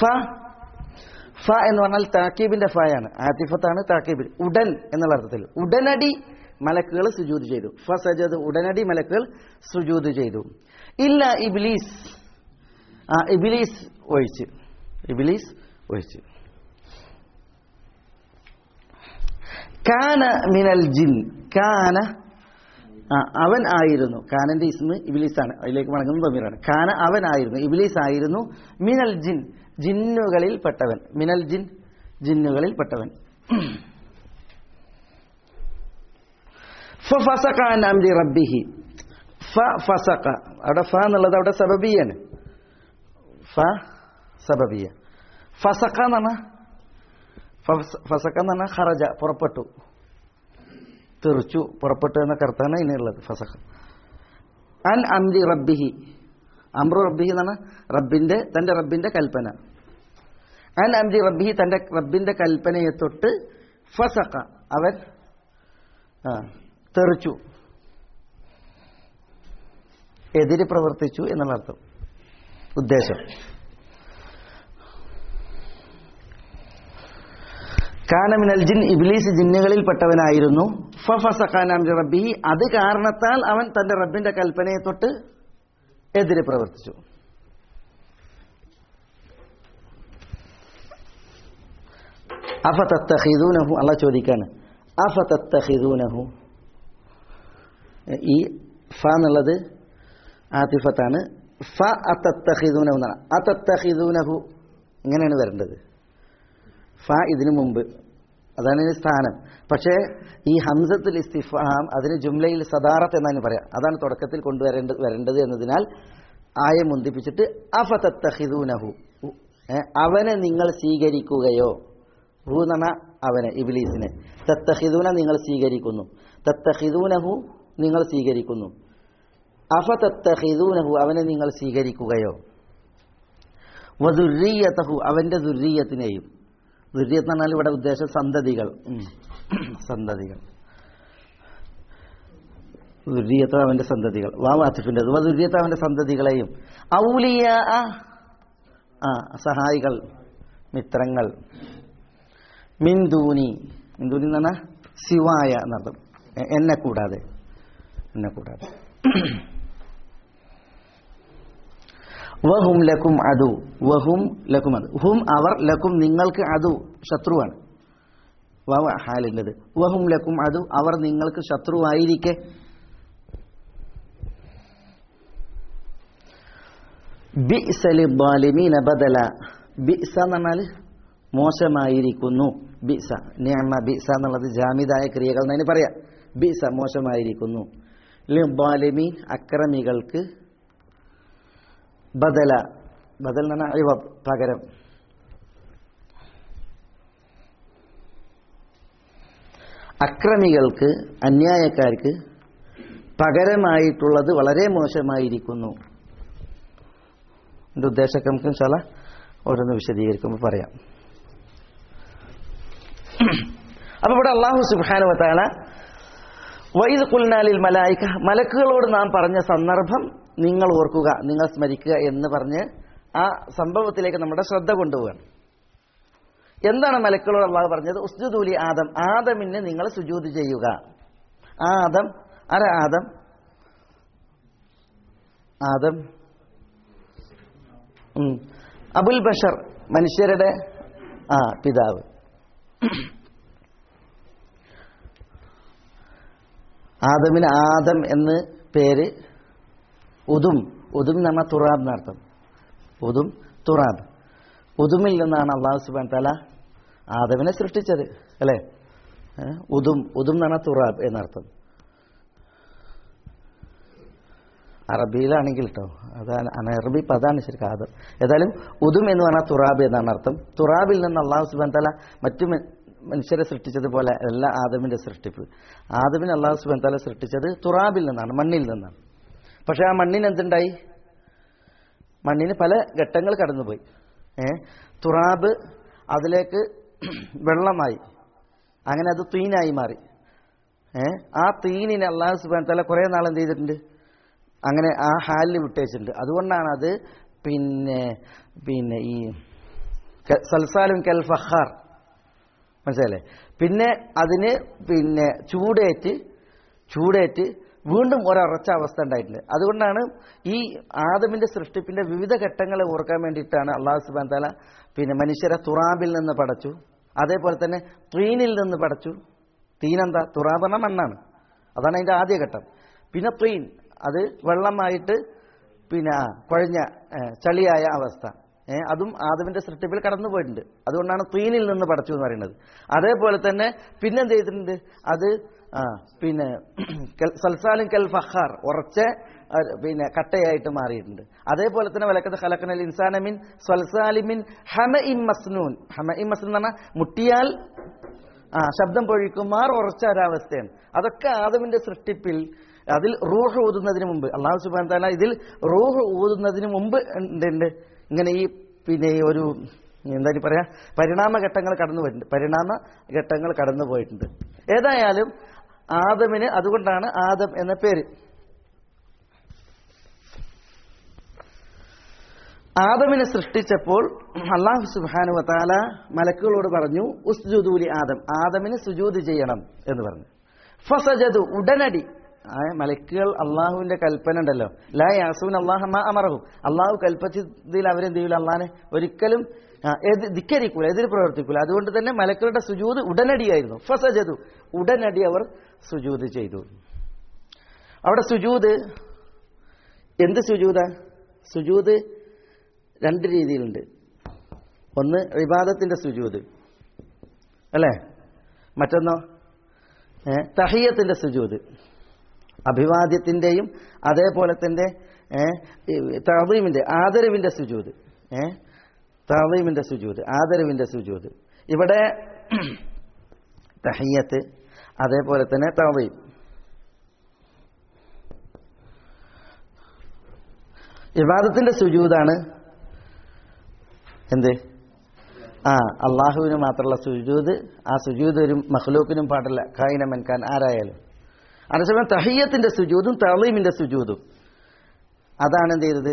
ഫ എന്ന് പറഞ്ഞാൽ താക്കീബിന്റെ ഫയാണ്, ആതിഫത്താണ് താക്കീബിൽ, ഉടൻ എന്നുള്ള അർത്ഥത്തിൽ. ഉടനടി മലക്കുകൾ സുജൂദ് ചെയ്തു. ഫസജദു, ഉടനടി മലക്കുകൾ സുജൂദ് ചെയ്തു. ഇല്ല ഇബ്ലീസ്, ഇബ്ലീസ് ഒഴിച്ച്, ഇബ്ലീസ് ഒഴിച്ച്. കാന മിനൽ ജിൻ, കാന അവൻ ആയിരുന്നു. കാനന്റെ ഇസ്മ ഇബ്ലീസാണ്, അതിലേക്ക് മടങ്ങുന്ന ദമീറാണ്. കാന അവൻ ആയിരുന്നു, ഇബ്ലീസ് ആയിരുന്നു. മിനൽ ജിൻ, ജിന്നുകളിൽ പെട്ടവൻ. മിനൽ ജിൻ, ജിന്നുകളിൽ പെട്ടവൻ. ഫഫസഖ അൻ അംരി റബ്ബിഹി, ഫസഖ, അവിടെ ഫ എന്നുള്ളത് അവിടെ സബബിയാണ്. സബബിയ. ഫസഖ എന്ന് പറഞ്ഞാൽ, ഫസഖ എന്ന് പറഞ്ഞാൽ ഖറജ, പുറപ്പെട്ടു, തെറിച്ചു, പുറപ്പെട്ടു എന്നൊക്കെ അർത്ഥമാണ് ഇതിനുള്ളത്. ഫസഖ. അൻ അംരി റബ്ബിഹി, അംറു റബ്ബിഹി എന്ന് പറഞ്ഞാൽ റബ്ബിന്റെ, തന്റെ റബ്ബിന്റെ കൽപ്പന. അൻ അംരി റബ്ബിഹി, തന്റെ റബ്ബിന്റെ കൽപ്പനയെ തൊട്ട്. ഫസഖ, അവൻ തെറിച്ചു, എതിര് പ്രവർത്തിച്ചു എന്നുള്ള അർത്ഥം, ഉദ്ദേശം. കാന മിനൽ ജിൻ, ഇബ്ലീസ് ജിന്നുകളിൽ പെട്ടവനായിരുന്നു. ഫഫസഖ അൻ അംരി റബ്ബിഹി, അത് കാരണത്താൽ അവൻ തന്റെ റബ്ബിന്റെ കൽപ്പനയെ തൊട്ട് എതിരെ പ്രവർത്തിച്ചു. അഫതത്തഖിദൂനഹു, അല്ലാഹു ചോദിക്കാണ്, അഫതത്തഖിദൂനഹു. ഈ ഫ എന്നുള്ളത് ആതിഫത്താണ്. ഫ അതത്തഖിദൂനഹു എന്നാണ്. അതത്തഖിദൂനഹു ഇങ്ങനെയാണ് വരേണ്ടത്. ഫ ഇതിനു മുമ്പ്, അതാണ് ഇതിന് സ്ഥാനം. പക്ഷേ ഈ ഹംസത്തുൽ ഇസ്തിഫാം അതിന് ജുംലയിൽ സദാറത്ത് എന്നാണ് പറയാം. അതാണ് തുടക്കത്തിൽ വരേണ്ടത് എന്നതിനാൽ ആയ മുന്തിപ്പിച്ചിട്ട് അഫതത്തഖിദൂനഹു, അവനെ നിങ്ങൾ സ്വീകരിക്കുകയോ, ഹു എന്ന അവനെ, ഇബ്ലീസിനെ, തത്തഖിദൂന നിങ്ങൾ സ്വീകരിക്കുന്നു, തത്തഖിദൂനഹു നിങ്ങൾ സ്വീകരിക്കുന്നു, അഫതത്തഖിദൂനഹു അവനെ നിങ്ങൾ സ്വീകരിക്കുകയോ, വദുർരിയതഹു അവന്റെ ദുർരിയത്തിനെയും, ദുർരിയത്ത് എന്നാൽ ഇവിടെ ഉദ്ദേശം സന്തതികൾ, സന്തതികൾ, ദുർരിയത്ത് അവന്റെ സന്തതികൾ, വാവാത്തിഫിന്റെ ദുർരിയത്ത് അവന്റെ സന്തതികളെയും, ഔലിയ സഹായികൾ, മിത്രങ്ങൾ, മിന്ദൂനി, മിന്ദൂനി എന്ന് പറഞ്ഞാൽ സിവായ എന്നർത്ഥം, എന്നെ കൂടാതെ, എന്നെ കൂടാതെ. വഹും ലക്കും അദു, വഹും ലക്കും അദു, ഹും അവർ, ലക്കും നിങ്ങൾക്ക്, അദു ശത്രുവാണ്, വഹ ഹാലിൻ്റെത്, വഹും ലക്കും അദു അവർ നിങ്ങൾക്ക് ശത്രുവായിരിക്കെ. ബിഅ്സ ലിദ്ദാലിമീന ബദല, ബിഅ്സ എന്ന് പറഞ്ഞാൽ മോശമായിരിക്കുന്നു, ബിഅ്സ നിഅമ, ബിഅ്സ എന്നുള്ളത് ജാമിദായ ക്രിയകൾ എന്നതിന് പറയാം. ബിഅ്സ മോശമായിരിക്കുന്നു, ലിദ്ദാലിമീൻ അക്രമികൾക്ക്, ബദല, ബദൽ എന്ന് പറഞ്ഞാൽ ഇവബ് പകരം, അക്രമികൾക്ക് അന്യായക്കാർക്ക് പകരമായിട്ടുള്ളത് വളരെ മോശമായിരിക്കുന്നു. എൻ്റെ ഉദ്ദേശമൊക്കെ നമുക്ക് ഇൻഷാ അല്ലാഹ് ഓരോന്ന് വിശദീകരിക്കുമ്പോൾ പറയാം. അപ്പൊ ഇവിടെ അല്ലാഹു സുബ്ഹാനഹു വ തആല വഇദ് ഖുൽനാ ലിൽ മലായിക, മലക്കുകളോട് നാം പറഞ്ഞ സന്ദർഭം നിങ്ങൾ ഓർക്കുക, നിങ്ങൾ സ്മരിക്കുക എന്ന് പറഞ്ഞ് ആ സംഭവത്തിലേക്ക് നമ്മുടെ ശ്രദ്ധ കൊണ്ടുപോവുകയാണ്. എന്താണ് മലക്കുകളോട് അല്ലാഹു പറഞ്ഞത്? ഉസ്ജുദൂ ലി ആദം, ആദമിന് നിങ്ങൾ സുജൂദ് ചെയ്യുക. ആദം ആദം ആദം അബുൽ ബഷർ, മനുഷ്യരുടെ പിതാവ്. ആദമിന് ആദം എന്ന് പേര്. ഉദും, ഉദും എന്ന് പറഞ്ഞാൽ തുറാബ് എന്നർത്ഥം. ഉദും തുറാബ്, ഉദുമിൽ നിന്നാണ് അല്ലാഹു സുബ്ഹാനഹു വ തആല ആദമിനെ സൃഷ്ടിച്ചത്, അല്ലേ? ഉദും, ഉദും എന്ന് പറഞ്ഞാൽ തുറാബ് എന്നർത്ഥം. അറബിയിലാണെങ്കിൽ കേട്ടോ, അതാണ് അനറബി പദാണ് ശരിക്കും ആദം. ഏതായാലും ഉദും എന്ന് പറഞ്ഞാൽ തുറാബ് എന്നാണ് അർത്ഥം. തുറാബിൽ നിന്ന് അല്ലാഹു സുബ്ഹാനഹു വ തആല മറ്റു മനുഷ്യരെ സൃഷ്ടിച്ചതുപോലെ അല്ല ആദമിന്റെ സൃഷ്ടിപ്പ്. ആദമിനെ അല്ലാഹു സുബ്ഹാനഹു വ തആല സൃഷ്ടിച്ചത് തുറാബിൽ നിന്നാണ്, മണ്ണിൽ നിന്നാണ്. പക്ഷെ ആ മണ്ണിന് എന്തുണ്ടായി? മണ്ണിന് പല ഘട്ടങ്ങൾ കടന്നുപോയി. തുറാബ് അതിലേക്ക് വെള്ളമായി, അങ്ങനെ അത് തീനായി മാറി. ആ തീനിനെ അല്ലാഹു സുബ്ഹാനഹു വ തആല കുറേ നാൾ എന്ത് ചെയ്തിട്ടുണ്ട്? അങ്ങനെ ആ ഹാലിൽ വിട്ടേച്ചിട്ടുണ്ട്. അതുകൊണ്ടാണ് അത് പിന്നെ ഈ സൽസാലും കൽ ഫഖാർ, മനസ്സിലല്ലേ? പിന്നെ അതിന് ചൂടേറ്റ് വീണ്ടും ഒരറച്ച അവസ്ഥ ഉണ്ടായിട്ടുണ്ട്. അതുകൊണ്ടാണ് ഈ ആദമിന്റെ സൃഷ്ടിപ്പിന്റെ വിവിധ ഘട്ടങ്ങളെ ഓർക്കാൻ വേണ്ടിയിട്ടാണ് അല്ലാഹു സുബ്ഹാനഹു വ തആല മനുഷ്യരെ തുറാബിൽ നിന്ന് പടച്ചു. അതേപോലെ തന്നെ തീനിൽ നിന്ന് പടച്ചു. തീനെന്താ? തുറാബ് എന്ന മണ്ണാണ്, അതാണ് അതിന്റെ ആദ്യ ഘട്ടം. പിന്നെ തീൻ, അത് വെള്ളമായിട്ട് കുഴഞ്ഞ ചളിയായ അവസ്ഥ, അതും ആദമിന്റെ സൃഷ്ടിപ്പിൽ കടന്നു പോയിട്ടുണ്ട്. അതുകൊണ്ടാണ് തീനിൽ നിന്ന് പടച്ചു എന്ന് പറയുന്നത്. അതേപോലെ തന്നെ പിന്നെ എന്ത് ചെയ്തിട്ടുണ്ട്? അത് സൽസാലും കൽ ഫഖാർ, ഉറച്ച കട്ടയായിട്ട് മാറിയിട്ടുണ്ട്. അതേപോലെ തന്നെ വലക്കത് ഖലഖനൽ ഇൻസാന മിൻ സൽസാലിമിൻ ഹമഇം മസ്നൂൻ. ഹമഇം മസ്നൂൻ എന്ന് പറഞ്ഞാൽ മുട്ടിയാൽ ശബ്ദം പൊഴിക്കുമാർ ഉറച്ച ഒരവസ്ഥയാണ്. അതൊക്കെ ആദമിന്റെ സൃഷ്ടിപ്പിൽ അതിൽ റൂഹ് ഊതുന്നതിന് മുമ്പ് അല്ലാഹു സുബ്ഹാനഹു വ തആല ഇതിൽ റൂഹ് ഊതുന്നതിന് മുമ്പ് ഉണ്ട് ഇങ്ങനെ ഈ ഒരു എന്താ പറയാ പരിണാമഘട്ടങ്ങൾ കടന്നു പോയിട്ടുണ്ട്. ഏതായാലും ആദമിന് അതുകൊണ്ടാണ് ആദം എന്ന പേര്. ആദമിനെ സൃഷ്ടിച്ചപ്പോൾ അല്ലാഹു സുബ്ഹാനഹു വ തആല മലക്കുകളോട് പറഞ്ഞു, ഉസ്ജുദൂ ലി ആദം, ആദമിന് സുജൂദ് ചെയ്യണം എന്ന് പറഞ്ഞു. ഫസജദു, ഉടനടി. മലക്കുകൾ അള്ളാഹുവിന്റെ കൽപ്പന ഉണ്ടല്ലോ, ലാ യഅസൂന അല്ലാഹ മാ അമറഹു, അള്ളാഹു കൽപ്പിച്ചതിൽ അവരെന്ത് ചെയ്യൂല, അള്ളാഹിനെ ഒരിക്കലും ധിക്കരിക്കൂല, എതിര് പ്രവർത്തിക്കൂല. അതുകൊണ്ട് തന്നെ മലക്കുകളുടെ സുജൂദ് ഉടനടിയായിരുന്നു. ഫസജദു, ഉടനടി അവർ സുജൂദ് ചെയ്തു. അവിടെ സുജൂദ് എന്ത് സുജൂദാ? സുജൂദ് രണ്ട് രീതിയിലുണ്ട്. ഒന്ന് ഇബാദത്തിന്റെ സുജൂദ്, അല്ലേ? മറ്റൊന്നോ തഹിയ്യത്തിന്റെ സുജൂദ്, അഭിവാദ്യത്തിന്റെയും അതേപോലെ തന്നെ തഅദീമിന്റെ ആദരവിന്റെ സുജൂദ്, തഅദീമിന്റെ സുജൂദ്, ആദരവിന്റെ സുജൂദ്. ഇവിടെ തഹിയ്യത്ത്, അതേപോലെ തന്നെ തഅദീം. ഇബാദത്തിന്റെ സുജൂദാണ് എന്ത്? അള്ളാഹുവിന് മാത്രമുള്ള സുജൂദ്. ആ സുജൂദ് ഒരു മഖ്ലൂക്കിനും പാടില്ല, കായിന മൻകാൻ, ആരായാലും. അതേസമയം തഹിയ്യത്തിന്റെ സുജൂദും തഅദീമിന്റെ സുജൂദും അതാണ് എന്ത് ചെയ്തത്?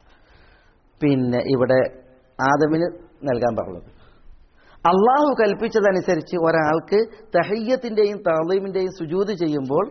പിന്നെ ഇവിടെ ആദമിന് നൽകാൻ പറഞ്ഞത്. അള്ളാഹു കൽപ്പിച്ചതനുസരിച്ച് ഒരാൾക്ക് തഹിയ്യത്തിന്റെയും തഅദീമിന്റെയും സുജൂദ് ചെയ്യുമ്പോൾ,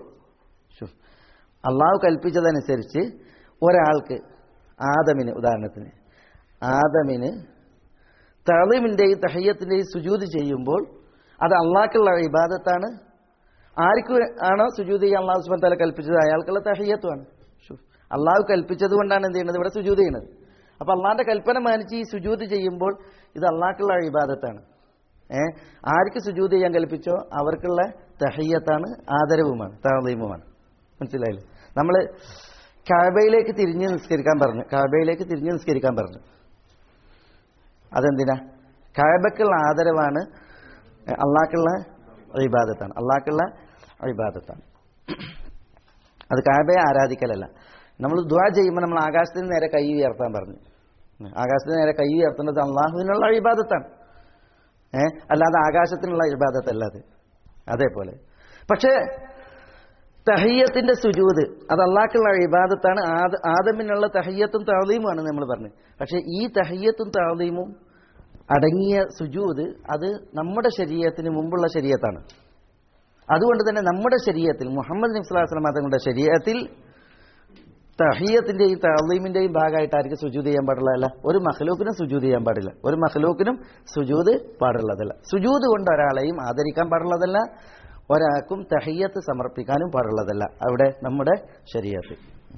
അള്ളാഹു കൽപ്പിച്ചതനുസരിച്ച് ഒരാൾക്ക്, ആദമിന്, ഉദാഹരണത്തിന് ആദമിന് തഅദീമിന്റെയും തഹിയ്യത്തിന്റെയും സുജൂദ് ചെയ്യുമ്പോൾ അത് അള്ളാഹ്ക്കുള്ള ഇബാദത്താണ്. ആർക്ക് ആണോ സുജൂദ് ചെയ്യാൻ അള്ളാഹു സുബ്ഹാനഹു വ തആല കൽപ്പിച്ചത് അയാൾക്കുള്ള തഹിയ്യത്തുമാണ്. അള്ളാഹു കൽപ്പിച്ചത് കൊണ്ടാണ് എന്ത് ചെയ്യുന്നത്? ഇവിടെ സുജൂദ് ചെയ്യുന്നത്. അപ്പൊ അള്ളാഹിന്റെ കൽപ്പന മാനിച്ച് ഈ സുജൂദ് ചെയ്യുമ്പോൾ ഇത് അള്ളാഹ്ക്കുള്ള ഇബാദത്താണ്. ആർക്ക് സുജൂദ് ചെയ്യാൻ കൽപ്പിച്ചോ അവർക്കുള്ള തഹിയ്യത്താണ്, ആദരവുമാണ്, തഅദീമുമാണ്. മനസ്സിലായില്ലേ? നമ്മൾ കഅബയിലേക്ക് തിരിഞ്ഞ് നിസ്കരിക്കാൻ പറഞ്ഞു. കഅബയിലേക്ക് തിരിഞ്ഞ് നിസ്കരിക്കാൻ പറഞ്ഞു. അതെന്തിനാ? കഅബക്കുള്ള ആദരവാണ്, അള്ളാഹ്ക്കുള്ള ഇബാദത്താണ്, അള്ളാഹ്ക്കുള്ള ഇബാദത്താണ്. അത് കഅബയെ ആരാധിക്കലല്ല. നമ്മൾ ദുആ ചെയ്യുമ്പോൾ നമ്മൾ ആകാശത്തിന് നേരെ കൈ ഉയർത്താൻ പറഞ്ഞു. ആകാശത്തിന് നേരെ കൈ ഉയർത്തേണ്ടത് അള്ളാഹുവിനുള്ള ഇബാദത്താണ്, അല്ലാതെ ആകാശത്തിനുള്ള ഇബാദത്തല്ല അത്. അതേപോലെ പക്ഷേ തഹിയ്യത്തിന്റെ സുജൂദ് അത് അള്ളാഹ്ക്കുള്ള ഇബാദത്താണ്. ആദമിനുള്ള തഹിയ്യത്തും തഅദീമുമാണ് നമ്മൾ പറഞ്ഞത്. പക്ഷേ ഈ തഹിയ്യത്തും തഅദീമും അടങ്ങിയ സുജൂദ് അത് നമ്മുടെ ശരീഅത്തിന് മുമ്പുള്ള ശരീഅത്താണ്. അതുകൊണ്ട് തന്നെ നമ്മുടെ ശരീഅത്തിൽ, മുഹമ്മദ് നബി സ്വല്ലല്ലാഹു അലൈഹി വസല്ലം തങ്ങളുടെ ശരീഅത്തിൽ തഹിയ്യത്തിന്റെയും തഅദീമിന്റെയും ഭാഗമായിട്ട് ആർക്ക് സുജൂദ് ചെയ്യാൻ പാടില്ല? ഒരു മഖ്ലൂക്കിനും സുജൂദ് ചെയ്യാൻ പാടില്ല. ഒരു മഖ്ലൂക്കിനും സുജൂദ് പാടുള്ളതല്ല. സുജൂദ് കൊണ്ട് ഒരാളെയും ആദരിക്കാൻ പാടുള്ളതല്ല, ഒരാൾക്കും തഹിയ്യത്ത് സമർപ്പിക്കാനും പാടുള്ളതല്ല. അവിടെ നമ്മുടെ ശരീഅത്ത്.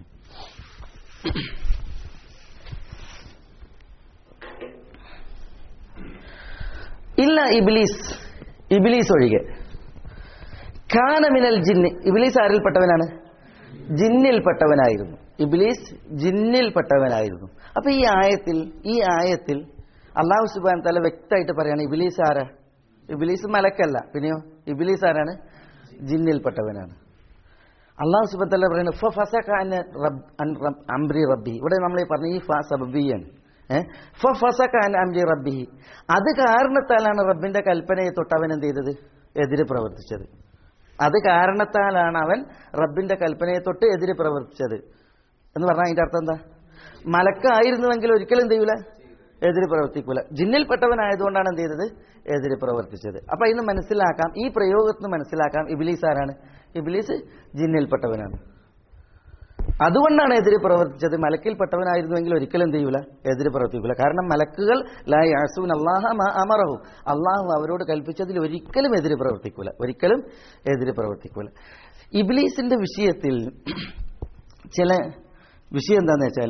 ഇല്ല ഇബ്ലീസ്, ഇബ്ലീസ് ഒഴികെ. കാന മിനൽ ജിന്ന്, ഇബ്ലീസ് ആരിൽപ്പെട്ടവനാണ്? ജിന്നിൽപ്പെട്ടവനായിരുന്നു. ഇബ്ലീസ് ജിന്നിൽപ്പെട്ടവനായിരുന്നു. അപ്പൊ ഈ ആയത്തിൽ അല്ലാഹു സുബ്ഹാനഹു വ തആല വ്യക്തമായിട്ട് പറയാണ് ഇബ്ലീസ് ആരാ? ഇബ്ലീസ് മലക്കല്ല, പിന്നെയോ ഇബ്ലീസ് ആരാണ്? ജിന്നിൽപ്പെട്ടവനാണ്. അല്ലാഹു സുബ്ഹാനഹു വ തആല പറയുന്നത് ഫഫസക അൻ അംരി റബ്ബി. ഇവിടെ നമ്മൾ പറഞ്ഞ ഈ ഫ സബബിയാണ്. ഫഫസക അൻ അംരി റബ്ബി, അത് കാരണത്താലാണ് റബ്ബിന്റെ കൽപ്പനയെ തൊട്ട് അവൻ എന്ത് ചെയ്തത്? എതിര് പ്രവർത്തിച്ചത്. അത് കാരണത്താലാണ് അവൻ റബ്ബിന്റെ കൽപ്പനയെ തൊട്ട് എതിര് പ്രവർത്തിച്ചത് എന്ന് പറഞ്ഞാൽ അതിന്റെ അർത്ഥം എന്താ? മലക്കായിരുന്നുവെങ്കിൽ ഒരിക്കലും എന്ത് ചെയ്യൂല? എതിര് പ്രവർത്തിക്കൂല. ജിന്നിൽപ്പെട്ടവനായതുകൊണ്ടാണ് എന്ത് ചെയ്തത്? എതിര് പ്രവർത്തിച്ചത്. അപ്പൊ ഇന്ന് മനസ്സിലാക്കാം, ഈ പ്രയോഗത്തിന് മനസ്സിലാക്കാം ഇബ്ലീസ് ആരാണ്? ഇബ്ലീസ് ജിന്നിൽപ്പെട്ടവനാണ്. അതുകൊണ്ടാണ് എതിര് പ്രവർത്തിച്ചത്. മലക്കിൽപ്പെട്ടവനായിരുന്നുവെങ്കിൽ ഒരിക്കലും എന്ത് ചെയ്യൂല? എതിര് പ്രവർത്തിക്കൂല. കാരണം മലക്കുകൾ ലാ യഅസൂന അല്ലാഹ മാ അമറഹു, അള്ളാഹു അവരോട് കൽപ്പിച്ചതിൽ ഒരിക്കലും എതിര് പ്രവർത്തിക്കൂല, ഒരിക്കലും എതിര് പ്രവർത്തിക്കൂല. ഇബ്ലീസിന്റെ വിഷയത്തിൽ ചില വിഷയം എന്താന്ന് വെച്ചാൽ,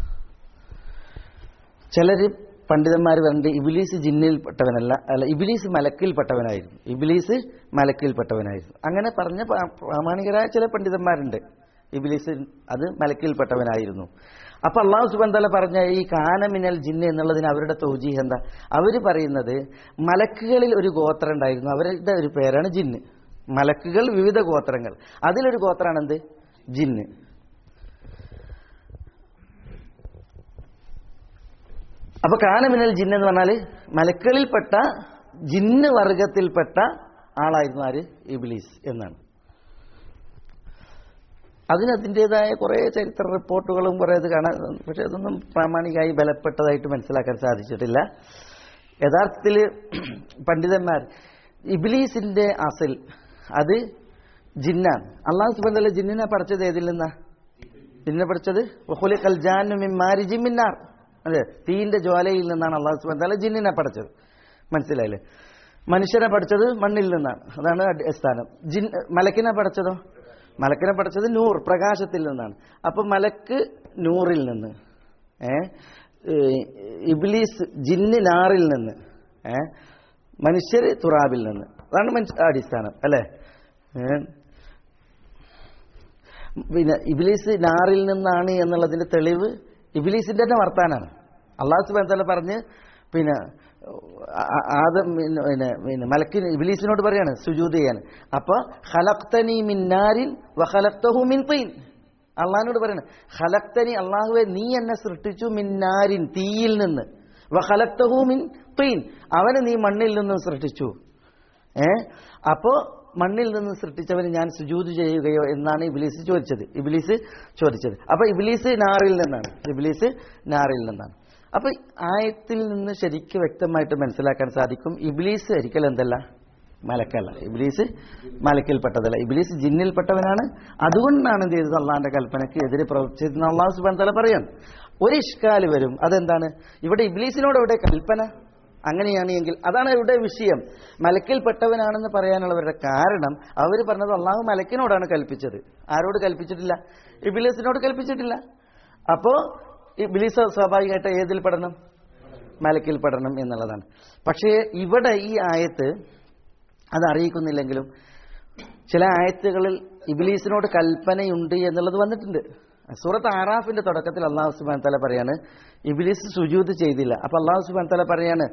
ചിലര് പണ്ഡിതന്മാർ പറഞ്ഞിട്ട് ഇബ്ലീസ് ജിന്നിൽപ്പെട്ടവനല്ല, അല്ല ഇബ്ലീസ് മലക്കിൽപ്പെട്ടവനായിരുന്നു, ഇബ്ലീസ് മലക്കിൽപ്പെട്ടവനായിരുന്നു. അങ്ങനെ പറഞ്ഞ പ്രാമാണികരായ ചില പണ്ഡിതന്മാരുണ്ട്. ഇബ്ലീസ് അത് മലക്കിൽപ്പെട്ടവനായിരുന്നു. അപ്പൊ അല്ലാഹു സുബ്ഹാനഹു വ തആല പറഞ്ഞ ഈ കാന മിനൽ ജിന്ന് എന്നുള്ളതിന് അവരുടെ തൗജീഹ് എന്താ? അവര് പറയുന്നത് മലക്കുകളിൽ ഒരു ഗോത്രം ഉണ്ടായിരുന്നു, അവരുടെ ഒരു പേരാണ് ജിന്ന്. മലക്കുകൾ വിവിധ ഗോത്രങ്ങൾ, അതിലൊരു ഗോത്രമാണ് എന്ത്? ജിന്ന്. അപ്പൊ കാന മിനൽ ജിന്ന് എന്ന് പറഞ്ഞാല് മലക്കുകളിൽപ്പെട്ട ജിന്ന് വർഗത്തിൽപ്പെട്ട ആളായിരുന്നു ആര്? ഇബ്ലീസ് എന്നാണ്. അതിനതിൻ്റെതായ കുറേ ചരിത്ര റിപ്പോർട്ടുകളും കുറേ ഇത് കാണാൻ, പക്ഷെ അതൊന്നും പ്രാമാണികമായി ബലപ്പെട്ടതായിട്ട് മനസ്സിലാക്കാൻ സാധിച്ചിട്ടില്ല. യഥാർത്ഥത്തിൽ പണ്ഡിതന്മാർ ഇബ്ലീസിന്റെ അസൽ അത് ജിന്നാണ്. അല്ലാഹു സുബ്ഹാനഹു വ തആല ജിന്നിനെ പഠിച്ചത് ഏതിൽ നിന്നാ? ജിന്നിനെ പഠിച്ചത് വഖുലിഖൽ ജാന്നു മിൻ മാരിജിൻ മിൻ നാർ, അതെ, തീന്റെ ജ്വാലയിൽ നിന്നാണ് അല്ലാഹു സുബ്ഹാനഹു വ തആല ജിന്നിനെ പഠിച്ചത്. മനസ്സിലായില്ലേ? മനുഷ്യനെ പഠിച്ചത് മണ്ണിൽ നിന്നാണ്, അതാണ് അടിസ്ഥാനം. മലക്കിനെ പഠിച്ചതോ? മലക്കിനെ പഠിച്ചത് നൂർ, പ്രകാശത്തിൽ നിന്നാണ്. അപ്പൊ മലക്ക് നൂറിൽ നിന്ന്, ഇബ്ലീസ് ജിന്ന് നാറിൽ നിന്ന്, മനുഷ്യര് തുറാബിൽ നിന്ന്. അതാണ് അടിസ്ഥാനം, അല്ലേ? പിന്നെ ഇബ്ലീസ് നാറിൽ നിന്നാണ് എന്നുള്ളതിന്റെ തെളിവ് ഇബ്ലീസിന്റെ തന്നെ വർത്താനാണ്. അല്ലാഹു സുബ്ഹാനഹു വ തആല പറഞ്ഞ് പിന്നെ ആദം പിന്നെ മലക്കിന് ഇബ്ലീസിനോട് പറയാണ് സുജൂദ് ചെയ്യാൻ. അപ്പൊ ഖലഖ്തനി മിൻ നാരിൻ വഖലഖ്തഹു മിൻ തീൻ. അള്ളാഹിനോട് പറയാണ് ഖലഖ്തനി, അള്ളാഹുവെ നീ എന്നെ സൃഷ്ടിച്ചു മിൻ നാരിൻ തീയിൽ നിന്ന്, വഖലഖ്തഹു മിൻ തീൻ അവനെ നീ മണ്ണിൽ നിന്നും സൃഷ്ടിച്ചു. അപ്പോ മണ്ണിൽ നിന്ന് സൃഷ്ടിച്ചവന് ഞാൻ സുജൂദ് ചെയ്യുകയോ എന്നാണ് ഇബ്ലീസ് ചോദിച്ചത്. അപ്പൊ ഇബ്ലീസ് നാറിൽ നിന്നാണ്. അപ്പൊ ആയത്തിൽ നിന്ന് ശരിക്കും വ്യക്തമായിട്ട് മനസ്സിലാക്കാൻ സാധിക്കും, ഇബ്ലീസ് ഒരിക്കലും എന്തല്ല, മലക്കല്ല. ഇബ്ലീസ് മലക്കിൽപ്പെട്ടതല്ല, ഇബ്ലീസ് ജിന്നിൽപ്പെട്ടവനാണ്. അതുകൊണ്ടാണ് എന്ത് ചെയ്തത്, അള്ളാഹിന്റെ കൽപ്പനയ്ക്ക് എതിരെ പ്രവർത്തിച്ചതെന്ന് അള്ളാഹു സുബ്ഹാനഹു വ തആല പറയാണ്. ഒരു ഇഷ്കാല് വരും, അതെന്താണ്, ഇവിടെ ഇബ്ലീസിനോട് എവിടെ കൽപ്പന? അങ്ങനെയാണ് എങ്കിൽ അതാണ് ഇവിടെ വിഷയം. മലക്കിൽപ്പെട്ടവനാണെന്ന് പറയാനുള്ളവരുടെ കാരണം അവർ പറഞ്ഞത് അള്ളാഹു മലക്കിനോടാണ് കൽപ്പിച്ചത്. ആരോട് കൽപ്പിച്ചിട്ടില്ല? ഇബ്ലീസിനോട് കൽപ്പിച്ചിട്ടില്ല. അപ്പോ ഇബ്ലീസ് സ്വാഭാവികമായിട്ട് ഏതിൽ പെടണം? മലക്കിൽ പെടണം എന്നുള്ളതാണ്. പക്ഷേ ഇവിടെ ഈ ആയത്ത് അത് അറിയിക്കുന്നില്ലെങ്കിലും ചില ആയത്തുകളിൽ ഇബ്ലീസിനോട് കൽപ്പനയുണ്ട് എന്നുള്ളത് വന്നിട്ടുണ്ട്. സൂറത്ത് ആറാഫിന്റെ തുടക്കത്തിൽ അല്ലാഹു സുബ്ഹാനഹു വ തആല പറയാണ് ഇബ്ലീസ് സുജൂദ് ചെയ്തില്ല. അപ്പൊ അല്ലാഹു സുബ്ഹാനഹു വ തആല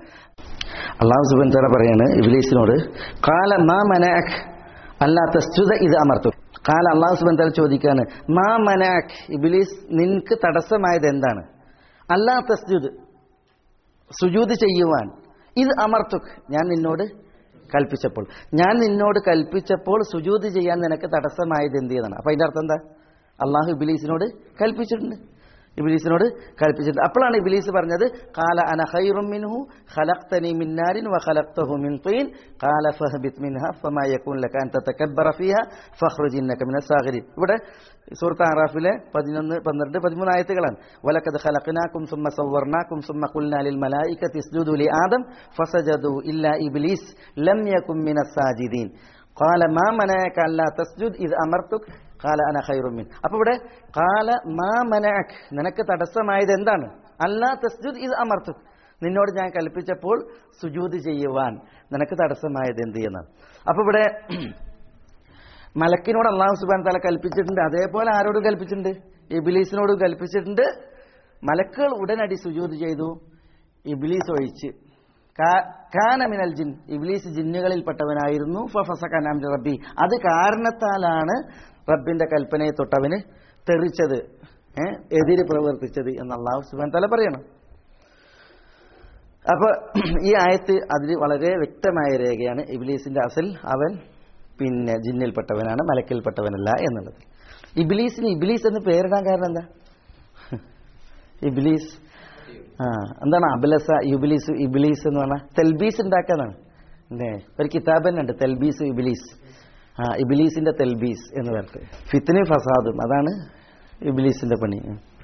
പറയാണ് ഇബ്ലീസിനോട് ഖാല മാ മനഅക് അല്ലാ തസ്ജുദ ഇദ് അമർതു. ഖാല അല്ലാഹു സുബ്ഹാനഹു വ തആല ചോദിക്കാണ് മാ മനഅക്, ഇബ്ലീസ് നിനക്ക് തടസ്സമായത് എന്താണ്? അല്ലാ തസ്ജുദ്, സുജൂദ് ചെയ്യുവാൻ, ഇദ് അമർതുക്, ഞാൻ നിന്നോട് കൽപ്പിച്ചപ്പോൾ സുജൂദ് ചെയ്യാൻ നിനക്ക് തടസ്സമായത് എന്ത് ചെയ്താണ്? അപ്പൊ അതിന്റെ അർത്ഥം എന്താ? അള്ളാഹു ഇബ്ലീസിനോട് കൽപ്പിച്ചിട്ടുണ്ട്. അപ്പോഴാണ് ഇബ്ലീസ് പറഞ്ഞത് ഖാല അന ഖൈറും മിൻഹു ഖലഖ്തനി മിൻ നാരിൻ വഖലഖ്തഹു മിൻ തീൻ ഖാല ഫഹ്ബിത് മിൻഹാ ഫമാ യകൂൻ ലക അൻ തതകബ്ബറ ഫീഹാ ഫഖ്റുജ് ഇന്നക മിനസ് സാഗിരീൻ. ഇവിടെ സൂറത്ത് ആറാഫിലെ 11, 12, 13 ആയത്തുകളാണ്. വലഖദ് ഖലഖനാകും സുമ്മ സവ്വർനാകും സുമ്മ ഖുൽനാ ലിൽ മലായികതി ഇസ്ജുദു ലി ആദം ഫസജദു ഇല്ലാ ഇബ്ലീസ് ലം യകുൻ മിനസ് സാജിദീൻ ഖാല മാ മനഅക അല്ലാ തസ്ജുദ് ഇദ് അമർതുക ഖാല അന ഖൈറും മിൻ. അപ്പോൾ ഇവിടെ ഖാല മാ മനഅക്, നിനക്ക് തടസ്സമായത് എന്താണ്? അല്ലാ തസ്ജുദ് ഇദ് അമർതുക, നിന്നോട് ഞാൻ കൽപ്പിച്ചപ്പോൾ സുജൂദ് ചെയ്യുവാൻ നിനക്ക് തടസ്സമായത് എന്ത് എന്നാണ്. അപ്പോൾ ഇവിടെ മലക്കിനോട് അല്ലാഹു സുബ്ഹാനഹു വ തആല കൽപ്പിച്ചിട്ടുണ്ട്, അതേപോലെ ആരോടും കൽപ്പിച്ചിട്ടുണ്ട്? ഇബ്ലീസിനോടും കൽപ്പിച്ചിട്ടുണ്ട്. മലക്കുകൾ ഉടനടി സുജൂദ് ചെയ്തു, ഇബ്ലീസ് ഒഴിച്ച്. കാന മിനൽ ജിൻ, ഇബ്ലീസ് ജിന്നുകളിൽപ്പെട്ടവനായിരുന്നു. ഫഫസഖ അൻ അംരി റബ്ബി, അത് കാരണത്താലാണ് റബ്ബിന്റെ കൽപ്പനയെ തൊട്ടവന് തെറിച്ചത്, എതിര് പ്രവർത്തിച്ചത് എന്ന് അല്ലാഹു സുബ്ഹാനഹു വ തആല പറയണം. അപ്പൊ ഈ ആയത്ത് അതിന് വളരെ വ്യക്തമായ രേഖയാണ്. ഇബ്ലീസിന്റെ അസൽ അവൻ പിന്നെ ജിന്നിൽപ്പെട്ടവനാണ്, മലക്കിൽപ്പെട്ടവനല്ല എന്നുള്ളത്. ഇബ്ലീസിന് ഇബ്ലീസ് എന്ന് പേരിടാൻ കാരണം എന്താ? ഇബ്ലീസ് എന്താണ്? അബലസ യുബ്ലീസ് ഇബ്ലീസ് എന്ന് പറഞ്ഞാൽ തെൽബീസ് ഉണ്ടാക്കാന്നാണ്. ഒരു കിതാബ് തന്നെ ഉണ്ട്, തെൽബീസ് ഇബ്ലീസ്. ഇബ്ലീസിന്റെ തെൽബീസ് എന്ന് പറഞ്ഞിട്ട് ഫിത്നയും ഫസാദും, അതാണ് ഇബ്ലീസിന്റെ പണി.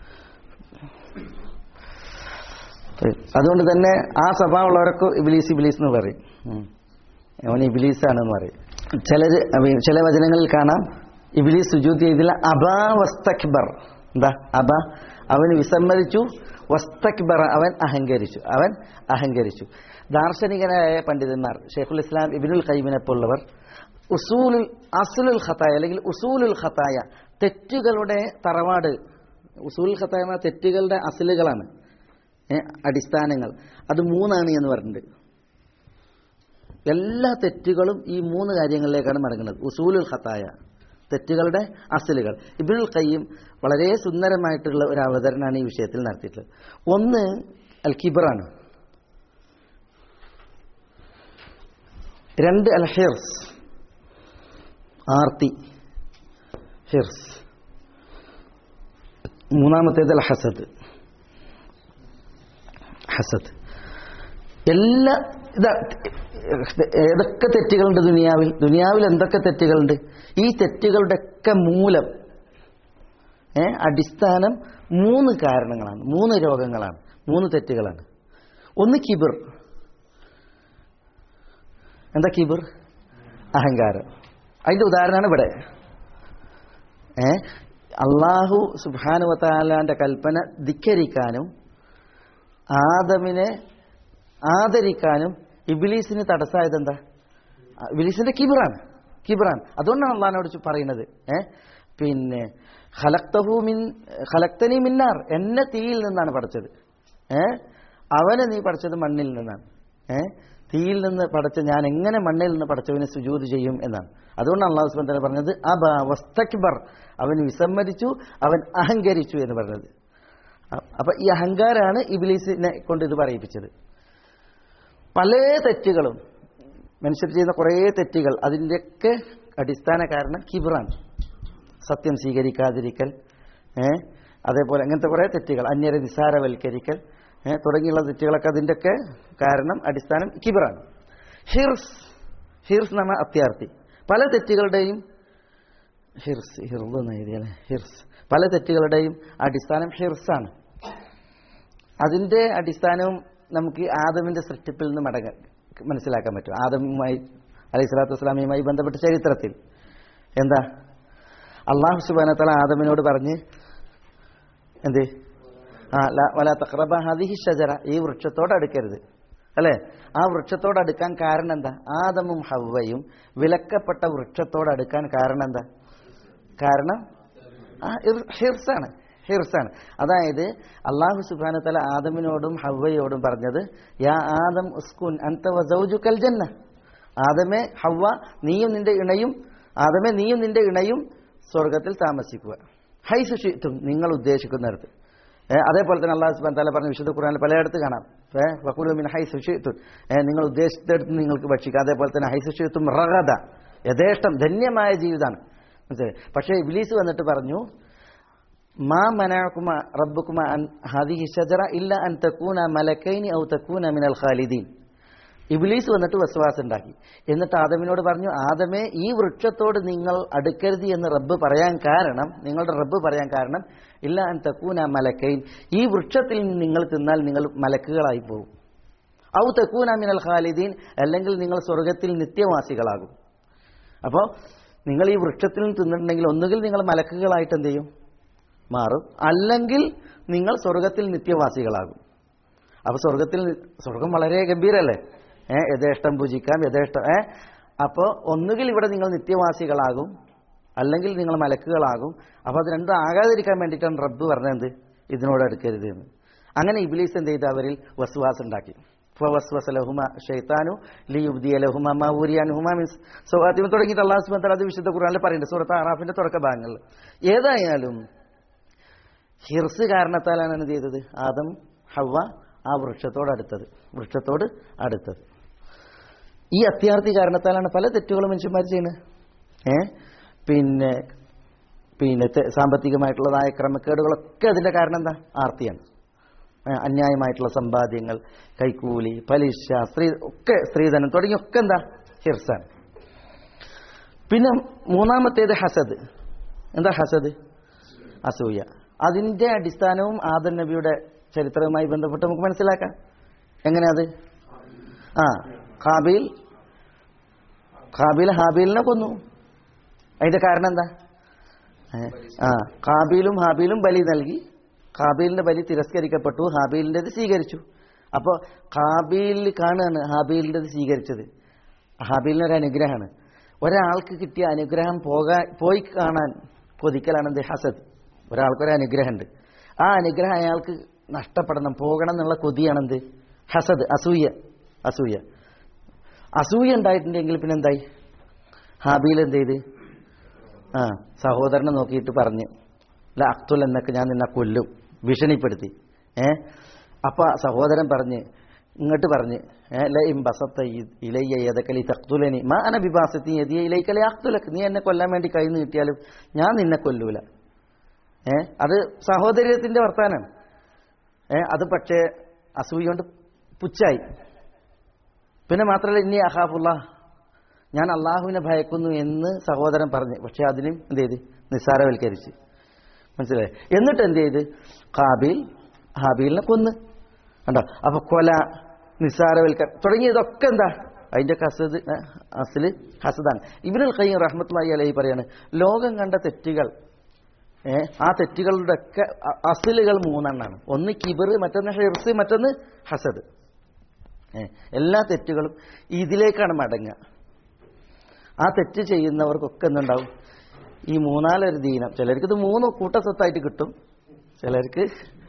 അതുകൊണ്ട് തന്നെ ആ സ്വഭാവമുള്ളവരൊക്കെ ഇബ്ലീസ് എന്ന് പറയും, അവൻ ഇബ്ലീസാണെന്ന് പറയും. ചില വചനങ്ങളിൽ കാണാം ഇബ്ലീസ് സുജൂദ് ചെയ്തില്ല, അബാ വസ്തക്ബർ. എന്താ അബ? അവൻ വിസമ്മതിച്ചു. വസ്തക്ബറ, അവൻ അഹങ്കരിച്ചു. ദാർശനികനായ പണ്ഡിതന്മാർ ഷെയ്ഖുൽ ഇസ്ലാം ഇബ്നുൽ ഖയ്യിമിനെ പോലുള്ളവർ അസ്ലുൽ ഖതായ അല്ലെങ്കിൽ ഉസൂലുൽ ഖതായ, തെറ്റുകളുടെ തറവാട്, ഉസൂലുൽ ഖതായ തെറ്റുകളുടെ അസ്ലുകളാണ്, അടിസ്ഥാനങ്ങൾ, അത് 3 എന്ന് പറഞ്ഞിട്ടുണ്ട്. എല്ലാ തെറ്റുകളും ഈ 3 കാര്യങ്ങളിലേക്കാണ് മടങ്ങുന്നത്. ഉസൂലുൽ ഖതായ, തെറ്റുകളുടെ അസ്ലുകൾ. ഇബ്നുൽ ഖയ്യിം വളരെ സുന്ദരമായിട്ടുള്ള ഒരു അവതരണമാണ് ഈ വിഷയത്തിൽ നടത്തിയിട്ടുള്ളത്. ഒന്ന് അൽ കിബ്റാണ്, 2 അൽ ഹിർസ്, ആർത്തി, ഹിർസ്. 3-ാമത്തേത് അൽ ഹസദ്. എല്ലാ ഏതൊക്കെ തെറ്റുകളുണ്ട് ദുനിയാവിൽ എന്തൊക്കെ തെറ്റുകളുണ്ട്? ഈ തെറ്റുകളുടെ ഒക്കെ മൂലം, അടിസ്ഥാനം 3 കാരണങ്ങളാണ്, 3 രോഗങ്ങളാണ്, 3 തെറ്റുകളാണ്. ഒന്ന് കിബിർ. എന്താ കിബിർ? അഹങ്കാരം. അതിന്റെ ഉദാഹരണമാണ് ഇവിടെ. അല്ലാഹു സുബ്ഹാനഹു വ തആലാന്റെ കൽപ്പന ധിക്കരിക്കാനും ആദമിനെ ആദരിക്കാനും ഇബ്ലീസിന് തടസ്സമായത് എന്താ? ഇബ്ലീസിന്റെ കിബിറാണ്. അതുകൊണ്ടാണ് അള്ളാഹിനോട് പറയുന്നത് പിന്നെ ഖലഖ്തനി മിന്നാർ, എന്നെ തീയിൽ നിന്നാണ് പഠിച്ചത്. അവനെ നീ പഠിച്ചത് മണ്ണിൽ നിന്നാണ്. തീയിൽ നിന്ന് പഠിച്ച ഞാൻ എങ്ങനെ മണ്ണിൽ നിന്ന് പഠിച്ചവന് സുജൂദ് ചെയ്യും എന്നാണ്. അതുകൊണ്ട് അല്ലാഹു സുബ്ഹാനഹു വ തആല പറഞ്ഞത് അബാ വസ്തക്ബർ, അവൻ വിസമ്മതിച്ചു, അവൻ അഹങ്കരിച്ചു എന്ന് പറഞ്ഞത്. അപ്പൊ ഈ അഹങ്കാരാണ് ഇബ്ലീസിനെ കൊണ്ട് ഇത് പറയിപ്പിച്ചത്. പല തെറ്റുകളും മനുഷ്യർ ചെയ്യുന്ന കുറേ തെറ്റുകൾ, അതിൻ്റെയൊക്കെ അടിസ്ഥാന കാരണം കിബ്റാണ്. സത്യം സ്വീകരിക്കാതിരിക്കൽ, അതേപോലെ അങ്ങനത്തെ കുറേ തെറ്റുകൾ, അന്യരെ നിസാരവൽക്കരിക്കൽ തുടങ്ങിയുള്ള തെറ്റുകളൊക്കെ അതിൻ്റെയൊക്കെ കാരണം അടിസ്ഥാനം കിബ്റാണ്. ഹിർസ് എന്ന് പറഞ്ഞാൽ അത്യാർത്ഥി. പല തെറ്റുകളുടെയും പല തെറ്റുകളുടെയും അടിസ്ഥാനം ഹിർസാണ്. അതിൻ്റെ അടിസ്ഥാനവും നമുക്ക് ആദമിന്റെ സൃഷ്ടിപ്പിൽ നിന്ന് മനസ്സിലാക്കാൻ പറ്റും. ആദമുമായി അലൈഹി സ്വലാത്തു വസ്സലാമയുമായി ബന്ധപ്പെട്ട ചരിത്രത്തിൽ എന്താ അല്ലാഹു സുബ്ഹാനഹു വ തആല ആദമിനോട് പറഞ്ഞ് എന്ത് വലാ തഖറബ ഹാദിഹി ഷജറ, ഈ വൃക്ഷത്തോട് അടുക്കരുത് അല്ലേ? ആ വൃക്ഷത്തോട് അടുക്കാൻ കാരണം എന്താ? ആദമും ഹവ്വയും വിലക്കപ്പെട്ട വൃക്ഷത്തോട് അടുക്കാൻ കാരണം എന്താ? കാരണം ഹിർസാണ്. അതായത് അല്ലാഹു സുബ്ഹാനഹു വ തആല ആദമിനോടും ഹവ്വയോടും പറഞ്ഞത് യാ ആദം ഉസ്കുൻ അൻത വസൗജുകൽ ജന്ന, ആദമേ ഹവ്വ നീയും നിന്റെ ഇണയും സ്വർഗ്ഗത്തിൽ താമസിക്കുക. ഹൈസു ശിഅ്തും, നിങ്ങൾ ഉദ്ദേശിക്കുന്നിടത്ത്. അതേപോലെ തന്നെ അല്ലാഹു സുബ്ഹാനഹു വ തആല പറഞ്ഞ വിശുദ്ധ ഖുർആനിൽ പലയിടത്ത് കാണാം വഖൂലു മിൻ ഹൈസു ശിഅ്തും, നിങ്ങൾ ഉദ്ദേശിച്ചിടത്ത് നിങ്ങൾക്ക് ഭക്ഷിക്കാം. അതേപോലെ തന്നെ ഹൈസു ശിഅ്തും റഗദ, യഥേഷ്ടം ധന്യമായ ജീവിതമാണ്. പക്ഷേ ഇബ്ലീസ് വന്നിട്ട് പറഞ്ഞു മാ മനഅകുമ റബ്ബുകുമ അൻ ഹാദിഹി ഷജറ ഇല്ല അൻ തകൂന മലക്കൈനി ഔ തകൂന മിനൽ ഖാലിദീൻ. ഇബ്ലീസ് വന്നിട്ട് വസ്വാസം ഉണ്ടാക്കി. എന്നിട്ട് ആദമിനോട് പറഞ്ഞു, ആദമേ ഈ വൃക്ഷത്തോട് നിങ്ങൾ അടുക്കരുത് എന്ന് നിങ്ങളുടെ റബ്ബ് പറയാൻ കാരണം ഇല്ല അൻ തകൂന മലക്കൈൻ, ഈ വൃക്ഷത്തിൽ നിങ്ങൾ തിന്നാൽ നിങ്ങൾ മലക്കുകളായി പോകും. ഔ തകൂന മിനൽ ഖാലിദീൻ, അല്ലെങ്കിൽ നിങ്ങൾ സ്വർഗത്തിൽ നിത്യവാസികളാകും. അപ്പോൾ നിങ്ങൾ ഈ വൃക്ഷത്തിൽ നിന്ന് തിന്നിട്ടുണ്ടെങ്കിൽ ഒന്നുകിൽ നിങ്ങൾ മലക്കുകളായിട്ട് എന്ത് ചെയ്യും? മാറും, അല്ലെങ്കിൽ നിങ്ങൾ സ്വർഗത്തിൽ നിത്യവാസികളാകും. അപ്പൊ സ്വർഗം വളരെ ഗംഭീരല്ലേ? യഥേഷ്ടം പൂജിക്കാം, യഥേഷ്ടം. അപ്പോൾ ഒന്നുകിൽ ഇവിടെ നിങ്ങൾ നിത്യവാസികളാകും, അല്ലെങ്കിൽ നിങ്ങൾ മലക്കുകളാകും. അപ്പോൾ അത് രണ്ടും ആകാതിരിക്കാൻ വേണ്ടിയിട്ടാണ് റബ്ബ് പറഞ്ഞത് ഇതിനോട് അടുക്കരുത് എന്ന്. അങ്ങനെ ഇബ്ലീസ് എന്ത് ചെയ്ത് അവരിൽ വസ്വാസ് ഉണ്ടാക്കി. ഫവസ്വസ ലഹുമ ശൈത്താനു ലിയുബ്ദിയ ലഹുമ മാ ഊരിയ അൻഹുമാ മിൻ സവാതിഹിമ തുടങ്ങിയിട്ട് അല്ലാഹു സുബ്ഹാനഹു വ തആല അത് വിശുദ്ധ ഖുർആനിൽ പറയുന്നുണ്ട്, സൂറത്ത് അറാഫിന്റെ തുടക്ക ഭാഗങ്ങളിൽ. ഏതായാലും ഹിർസ് കാരണത്താലാണ് എന്ത് ചെയ്തത്? ആദം ഹവ്വ ആ വൃക്ഷത്തോട് അടുത്തത്. ഈ അത്യാർത്ഥി കാരണത്താലാണ് പല തെറ്റുകളും മനുഷ്യന്മാർ ചെയ്യുന്നത്. പിന്നെ സാമ്പത്തികമായിട്ടുള്ളതായ ക്രമക്കേടുകളൊക്കെ അതിന്റെ കാരണം എന്താ? ആർത്തിയാണ്. അന്യായമായിട്ടുള്ള സമ്പാദ്യങ്ങൾ, കൈക്കൂലി, പലിശ, സ്ത്രീധനം തുടങ്ങിയൊക്കെ എന്താ? ഹിർസാണ്. പിന്നെ മൂന്നാമത്തേത് ഹസദ്. എന്താ ഹസദ്? അസൂയ. അതിന്റെ അടിസ്ഥാനവും ആദം നബിയുടെ ചരിത്രവുമായി ബന്ധപ്പെട്ട് നമുക്ക് മനസ്സിലാക്കാം. എങ്ങനെയത്? ഖാബീൽ ഹാബീലിനെ കൊന്നു. അതിന്റെ കാരണം എന്താ? ഖാബീലും ഹാബീലും ബലി നൽകി. ഖാബീലിന്റെ ബലി തിരസ്കരിക്കപ്പെട്ടു, ഹാബീലിൻ്റെത് സ്വീകരിച്ചു. അപ്പോൾ ഖാബീൽ കാണുകയാണ് ഹാബീലിൻ്റെത് സ്വീകരിച്ചത്. ഹാബീലിനൊരു അനുഗ്രഹമാണ്. ഒരാൾക്ക് കിട്ടിയ അനുഗ്രഹം പോയി കാണാൻ കൊതിക്കലാണ് എന്ത്? ഹസദ്. ഒരാൾക്കൊരു അനുഗ്രഹമുണ്ട്, ആ അനുഗ്രഹം അയാൾക്ക് നഷ്ടപ്പെടണം, പോകണം എന്നുള്ള കൊതിയാണെന്ത്? ഹസദ്, അസൂയ ഉണ്ടായിട്ടുണ്ടെങ്കിൽ പിന്നെ എന്തായി? ഹാബീൽ എന്ത് ചെയ്ത്? സഹോദരനെ നോക്കിയിട്ട് പറഞ്ഞു അഖ്തുൽ എന്നൊക്കെ, ഞാൻ നിന്നെ കൊല്ലും, ഭീഷണിപ്പെടുത്തി. അപ്പൊ സഹോദരൻ ഇങ്ങോട്ട് പറഞ്ഞ് ലഇൻ ബസത്ത ഇലയ്യ യദക ലിതഖ്തുലനി മാ അന ബിബാസത്തി യദിയ ഇലൈക ലിഅഖ്തുലക, നീ എന്നെ കൊല്ലാൻ വേണ്ടി കൈ നീട്ടിയാലും ഞാൻ നിന്നെ കൊല്ലൂല. അത് സഹോദര്യത്തിന്റെ വർത്താനം. അത് പക്ഷേ അസൂയ കൊണ്ട് പുച്ചായി. പിന്നെ മാത്രമല്ല ഇന്നി അഖാഫുല്ലാഹ്, ഞാൻ അള്ളാഹുവിനെ ഭയക്കുന്നു എന്ന് സഹോദരൻ പറഞ്ഞു. പക്ഷെ അതിനും എന്ത് ചെയ്ത്? നിസ്സാരവൽക്കരിച്ച്. മനസ്സിലായി? എന്നിട്ട് എന്ത് ചെയ്ത്? ഹാബീലിനെ കൊന്ന്. കണ്ടോ? അപ്പൊ കൊല, നിസ്സാരവൽക്കരണം തുടങ്ങിയതൊക്കെ എന്താ? അതിന്റെ അസ്ല് ഹസദാണ്. ഇബ്നുൽ ഖയ്യിം റഹ്മത്തുള്ളാഹി അലൈഹി പറയാണ്, ലോകം കണ്ട തെറ്റുകൾ, ആ തെറ്റുകളുടെ ഒക്കെ അസ്ലുകൾ മൂന്നെണ്ണാണ്. ഒന്ന് കിബർ, മറ്റൊന്ന് ഹിർസ്, മറ്റൊന്ന് ഹസദ്. എല്ലാ തെറ്റുകളും ഇതിലേക്കാണ് മടങ്ങുക. ആ തെറ്റ് ചെയ്യുന്നവർക്കൊക്കെ എന്തുണ്ടാവും? ഈ മൂന്നാലൊരു ദീനം. ചിലർക്ക് ഇത് 3 കൂട്ടസ്വത്തായിട്ട് കിട്ടും, ചിലർക്ക്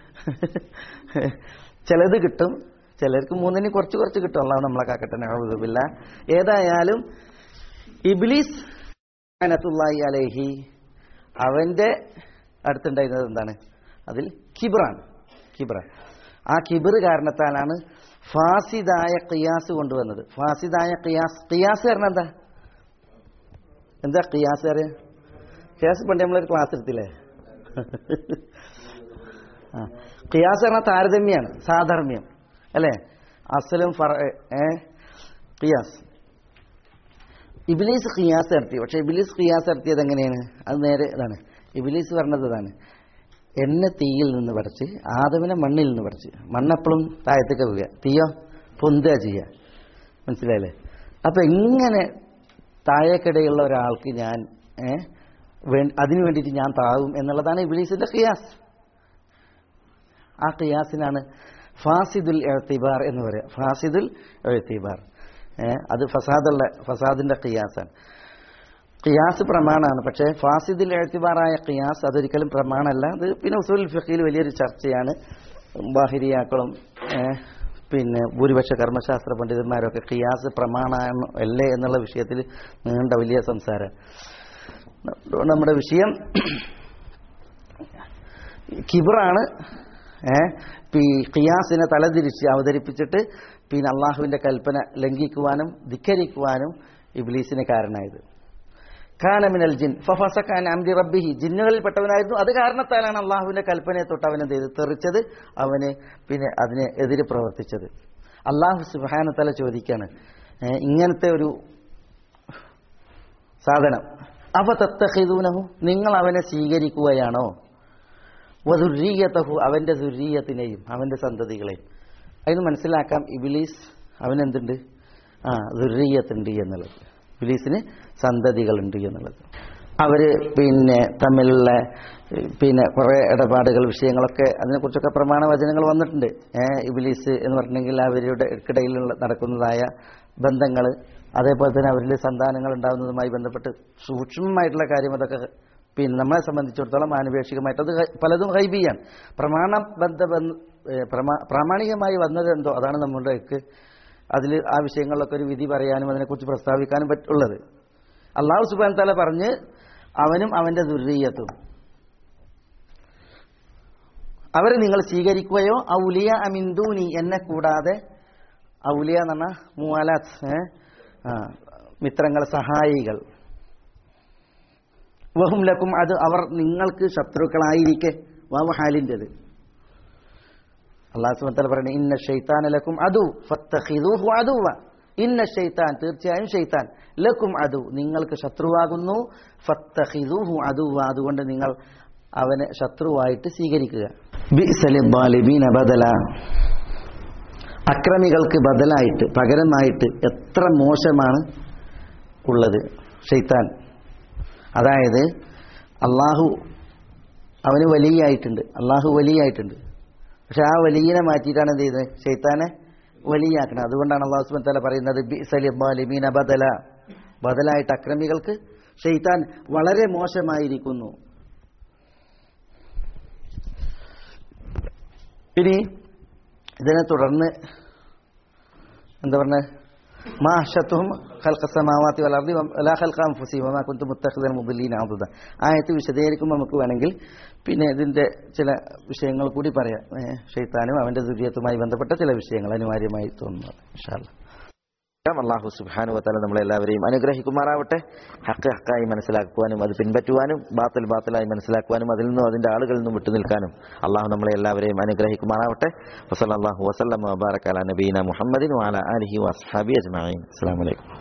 ചിലത് കിട്ടും, ചിലർക്ക് 3ന് കുറച്ച് കുറച്ച് കിട്ടും. അല്ലാഹു നമ്മളെ കാക്കട്ടെ. നഅൂദുബില്ല. ഏതായാലും ഇബ്ലീസ് ലഅനത്തുല്ലാഹി അലൈഹി അവന്റെ അടുത്തുണ്ടായിരുന്നത് എന്താണ്? അതിൽ കിബ്റാണ്. ആ കിബ്ർ കാരണത്താലാണ് ഫാസിദായ ഖിയാസ് കൊണ്ടുവന്നത്. ഫാസിദായ ഖിയാസ് പറഞ്ഞാൽ എന്താ ഖിയാസ് അറിയാം? ഖിയാസ് പണ്ട് നമ്മളൊരു ക്ലാസ് എടുത്തില്ലേ? ഖിയാസ് പറഞ്ഞാൽ താരതമ്യാണ്, സാധർമ്മ്യം അല്ലേ? അസ്ലും ഖിയാസ്. ഇബ്ലീസ് ഖിയാസ് നടത്തി. പക്ഷെ ഇബ്ലീസ് ഖിയാസ് നടത്തിയത് എങ്ങനെയാണ്? അത് നേരെ ഇതാണ്. ഇബ്ലീസ് പറഞ്ഞത് ഇതാണ്: എന്നെ തീയിൽ നിന്ന് പഠിച്ച് ആദമിനെ മണ്ണിൽ നിന്ന് പഠിച്ച്. മണ്ണെപ്പോഴും താഴത്തേക്ക് വീഴുക, തീയോ പൊന്തുക ചെയ്യുക. മനസ്സിലായില്ലേ? അപ്പൊ ഇങ്ങനെ താഴേക്കിടയുള്ള ഒരാൾക്ക് ഞാൻ അതിനു വേണ്ടിയിട്ട് ഞാൻ താവും എന്നുള്ളതാണ് ഇബ്ലീസിന്റെ ഖിയാസ്. ആ ഖിയാസിനാണ് ഫാസിദുൽ ഇഅ്തിബാർ എന്ന് പറയുക. ഫാസിദുൽ ഇഅ്തിബാർ അത് ഫസാദിന്റെ ഖിയാസാണ്. ഖിയാസ് പ്രമാണമാണ്. പക്ഷേ ഫാസിദുൽ ഇഅ്തിബാറായ ഖിയാസ് അതൊരിക്കലും പ്രമാണമല്ല. അത് പിന്നെ ഉസൂൽ ഫിഖ്ഹിൽ വലിയൊരു ചർച്ചയാണ്. ബാഹിരിയാക്കളും പിന്നെ ഭൂരിപക്ഷ കർമ്മശാസ്ത്ര പണ്ഡിതന്മാരൊക്കെ ഖിയാസ് പ്രമാണമാണ് അല്ലേ എന്നുള്ള വിഷയത്തിൽ നീണ്ട വലിയ സംസാരം. നമ്മുടെ വിഷയം കിബ്റാണ്. ഖിയാസിനെ തലതിരിച്ച് അവതരിപ്പിച്ചിട്ട് പിന്നെ അള്ളാഹുവിന്റെ കൽപ്പന ലംഘിക്കുവാനും ധിക്കരിക്കുവാനും ഇബ്ലീസിന് കാരണമായത്. കാന മിനൽ ജിൻ ഫഫസക അൻ അംരി റബ്ബിഹി, ജിന്നുകളിൽപ്പെട്ടവനായിരുന്നു. അത് കാരണത്താലാണ് അള്ളാഹുവിന്റെ കൽപ്പനയെ തൊട്ട് അവനെന്ത് ചെയ്ത് തെറിച്ചത്, അവന് പിന്നെ അതിനെ എതിരെ പ്രവർത്തിച്ചത്. അള്ളാഹു സുബ്ഹാനഹു വതആല ചോദിക്കാണ്, ഇങ്ങനത്തെ ഒരു സാധനം അഫതത്തഖിദൂനഹു, നിങ്ങൾ അവനെ സ്വീകരിക്കുകയാണോ, വദുർരിയതഹു, അവന്റെ ദുർരിയത്തിനെയും അവന്റെ സന്തതികളെയും. അതിന് മനസ്സിലാക്കാം ഇബ്ലീസ് അവനെന്തുണ്ട്, ദുർരിയത്തുണ്ട് എന്നുള്ളത്. ഇബ്ലീസിന് സന്തതികളുണ്ട് എന്നുള്ളത്. അവര് പിന്നെ തമ്മിലുള്ള പിന്നെ കുറെ ഇടപാടുകൾ, വിഷയങ്ങളൊക്കെ അതിനെക്കുറിച്ചൊക്കെ പ്രമാണവചനങ്ങൾ വന്നിട്ടുണ്ട്. ഇബ്ലീസ് എന്ന് പറഞ്ഞെങ്കിൽ അവരുടെ ഇടയിലുള്ള നടക്കുന്നതായ ബന്ധങ്ങൾ, അതേപോലെ തന്നെ അവരിൽ സന്താനങ്ങൾ ഉണ്ടാകുന്നതുമായി ബന്ധപ്പെട്ട് സൂക്ഷ്മമായിട്ടുള്ള കാര്യം, അതൊക്കെ പിന്നെ നമ്മളെ സംബന്ധിച്ചിടത്തോളം ആനുവേഷികമായിട്ട് അത് പലതും ഗൈബിയാണ്. പ്രാമാണികമായി വന്നതെന്തോ അതാണ് നമ്മളുടെ അതിൽ ആ വിഷയങ്ങളിലൊക്കെ ഒരു വിധി പറയാനും അതിനെക്കുറിച്ച് പ്രസ്താവിക്കാനും പറ്റുള്ളത്. അല്ലാഹു സുബ്ഹാനഹു വതആല പറഞ്ഞ് അവനും അവന്റെ ദുർരിയത്തും അവരെ നിങ്ങൾ സ്വീകരിക്കുകയോ, ഔലിയ അമിന്ദൂനി, എന്നെ കൂടാതെ. ഔലിയ എന്ന് പറഞ്ഞാൽ മുവാലാത്ത്, മിത്രങ്ങൾ, സഹായികൾ. വഹും ലക്കും, അത് അവർ നിങ്ങൾക്ക് ശത്രുക്കളായിരിക്കെ. വാവ് ഹാലിൻ്റെത്. അല്ലാഹു സുബ്ഹാനഹു വതആല പറയുന്നത് ഇന്ന ശൈത്താന ലക്കും അദു ഫത്തഖിദൂഹു അദുവ. ഇന്ന ശൈത്താൻ, തീർച്ചയായും ശൈത്താൻ, ലക്കും അദു, നിങ്ങൾക്ക് ശത്രുവാകുന്നു. ഫത്തഖിദൂഹു അദുവ, അതുകൊണ്ട് നിങ്ങൾ അവനെ ശത്രുവായിട്ട് സ്വീകരിക്കുക. ബിഅ്സലിൽ ളാലിബീന ബദല, അക്രമികൾക്ക് ബദലായിട്ട്, പകരമായിട്ട് എത്ര മോശമാണ് ഉള്ളത് ശൈത്താൻ. അതായത് അള്ളാഹു അവന് വലിയായിട്ടുണ്ട്, അള്ളാഹു വലിയായിട്ടുണ്ട്. പക്ഷെ ആ വലിയനെ മാറ്റിയിട്ടാണ് എന്ത് ചെയ്തത്, ശൈത്താനെ വലിയാക്കണം. അതുകൊണ്ടാണ് അല്ലാഹു സുബ്ഹാനഹു വതആല പറയുന്നത് ബിഅ്സലിൽ ളാലിബീന ബദല, ബദലായിട്ട് അക്രമികൾക്ക് ശൈത്താൻ വളരെ മോശമായിരിക്കുന്നു. ഇനി ഇതിനെ തുടർന്ന് എന്താ പറഞ്ഞത്, മാ അഹ്ശതുഹും ഖൽഖ സമാവാതി വൽ അർദി വലാ ഖൽഖ അൻഫുസിഹിം വമാ കുൻതു മുത്തഖിദൽ മുദ്ലിന അദദ. ആയത്ത് വിശദീകരിക്കുമ്പോൾ നമുക്ക് വേണമെങ്കിൽ പിന്നെ ഇതിന്റെ ചില വിഷയങ്ങൾ കൂടി പറയാം. ശൈത്താനും അവന്റെ ദുര്യത്തുമായി ബന്ധപ്പെട്ട ചില വിഷയങ്ങൾ അനിവാര്യമായി തോന്നുന്നു. ഇൻഷാ അല്ലാഹ് അല്ലാഹു സുബ്ഹാനഹു വതആല നമ്മളെല്ലാവരെയും അനുഗ്രഹിക്കുമാറാവട്ടെ. ഹഖ് ഹഖായി മനസ്സിലാക്കുവാനും അത് പിൻപറ്റുവാനും ബാത്തിൽ ബാത്തിലായി മനസ്സിലാക്കുവാനും അതിൽ നിന്നും അതിന്റെ ആളുകളിൽ നിന്നും വിട്ടുനിൽക്കാനും അള്ളാഹു നമ്മളെ എല്ലാവരെയും അനുഗ്രഹിക്കുമാറാവട്ടെ. വസല്ലല്ലാഹു വസല്ലമ വബാറക അലാ നബീന മുഹമ്മദിൻ വഅലാ ആലിഹി വഅസ്ഹാബിഹി അജ്മഈൻ. അസ്സലാമു അലൈക്കും.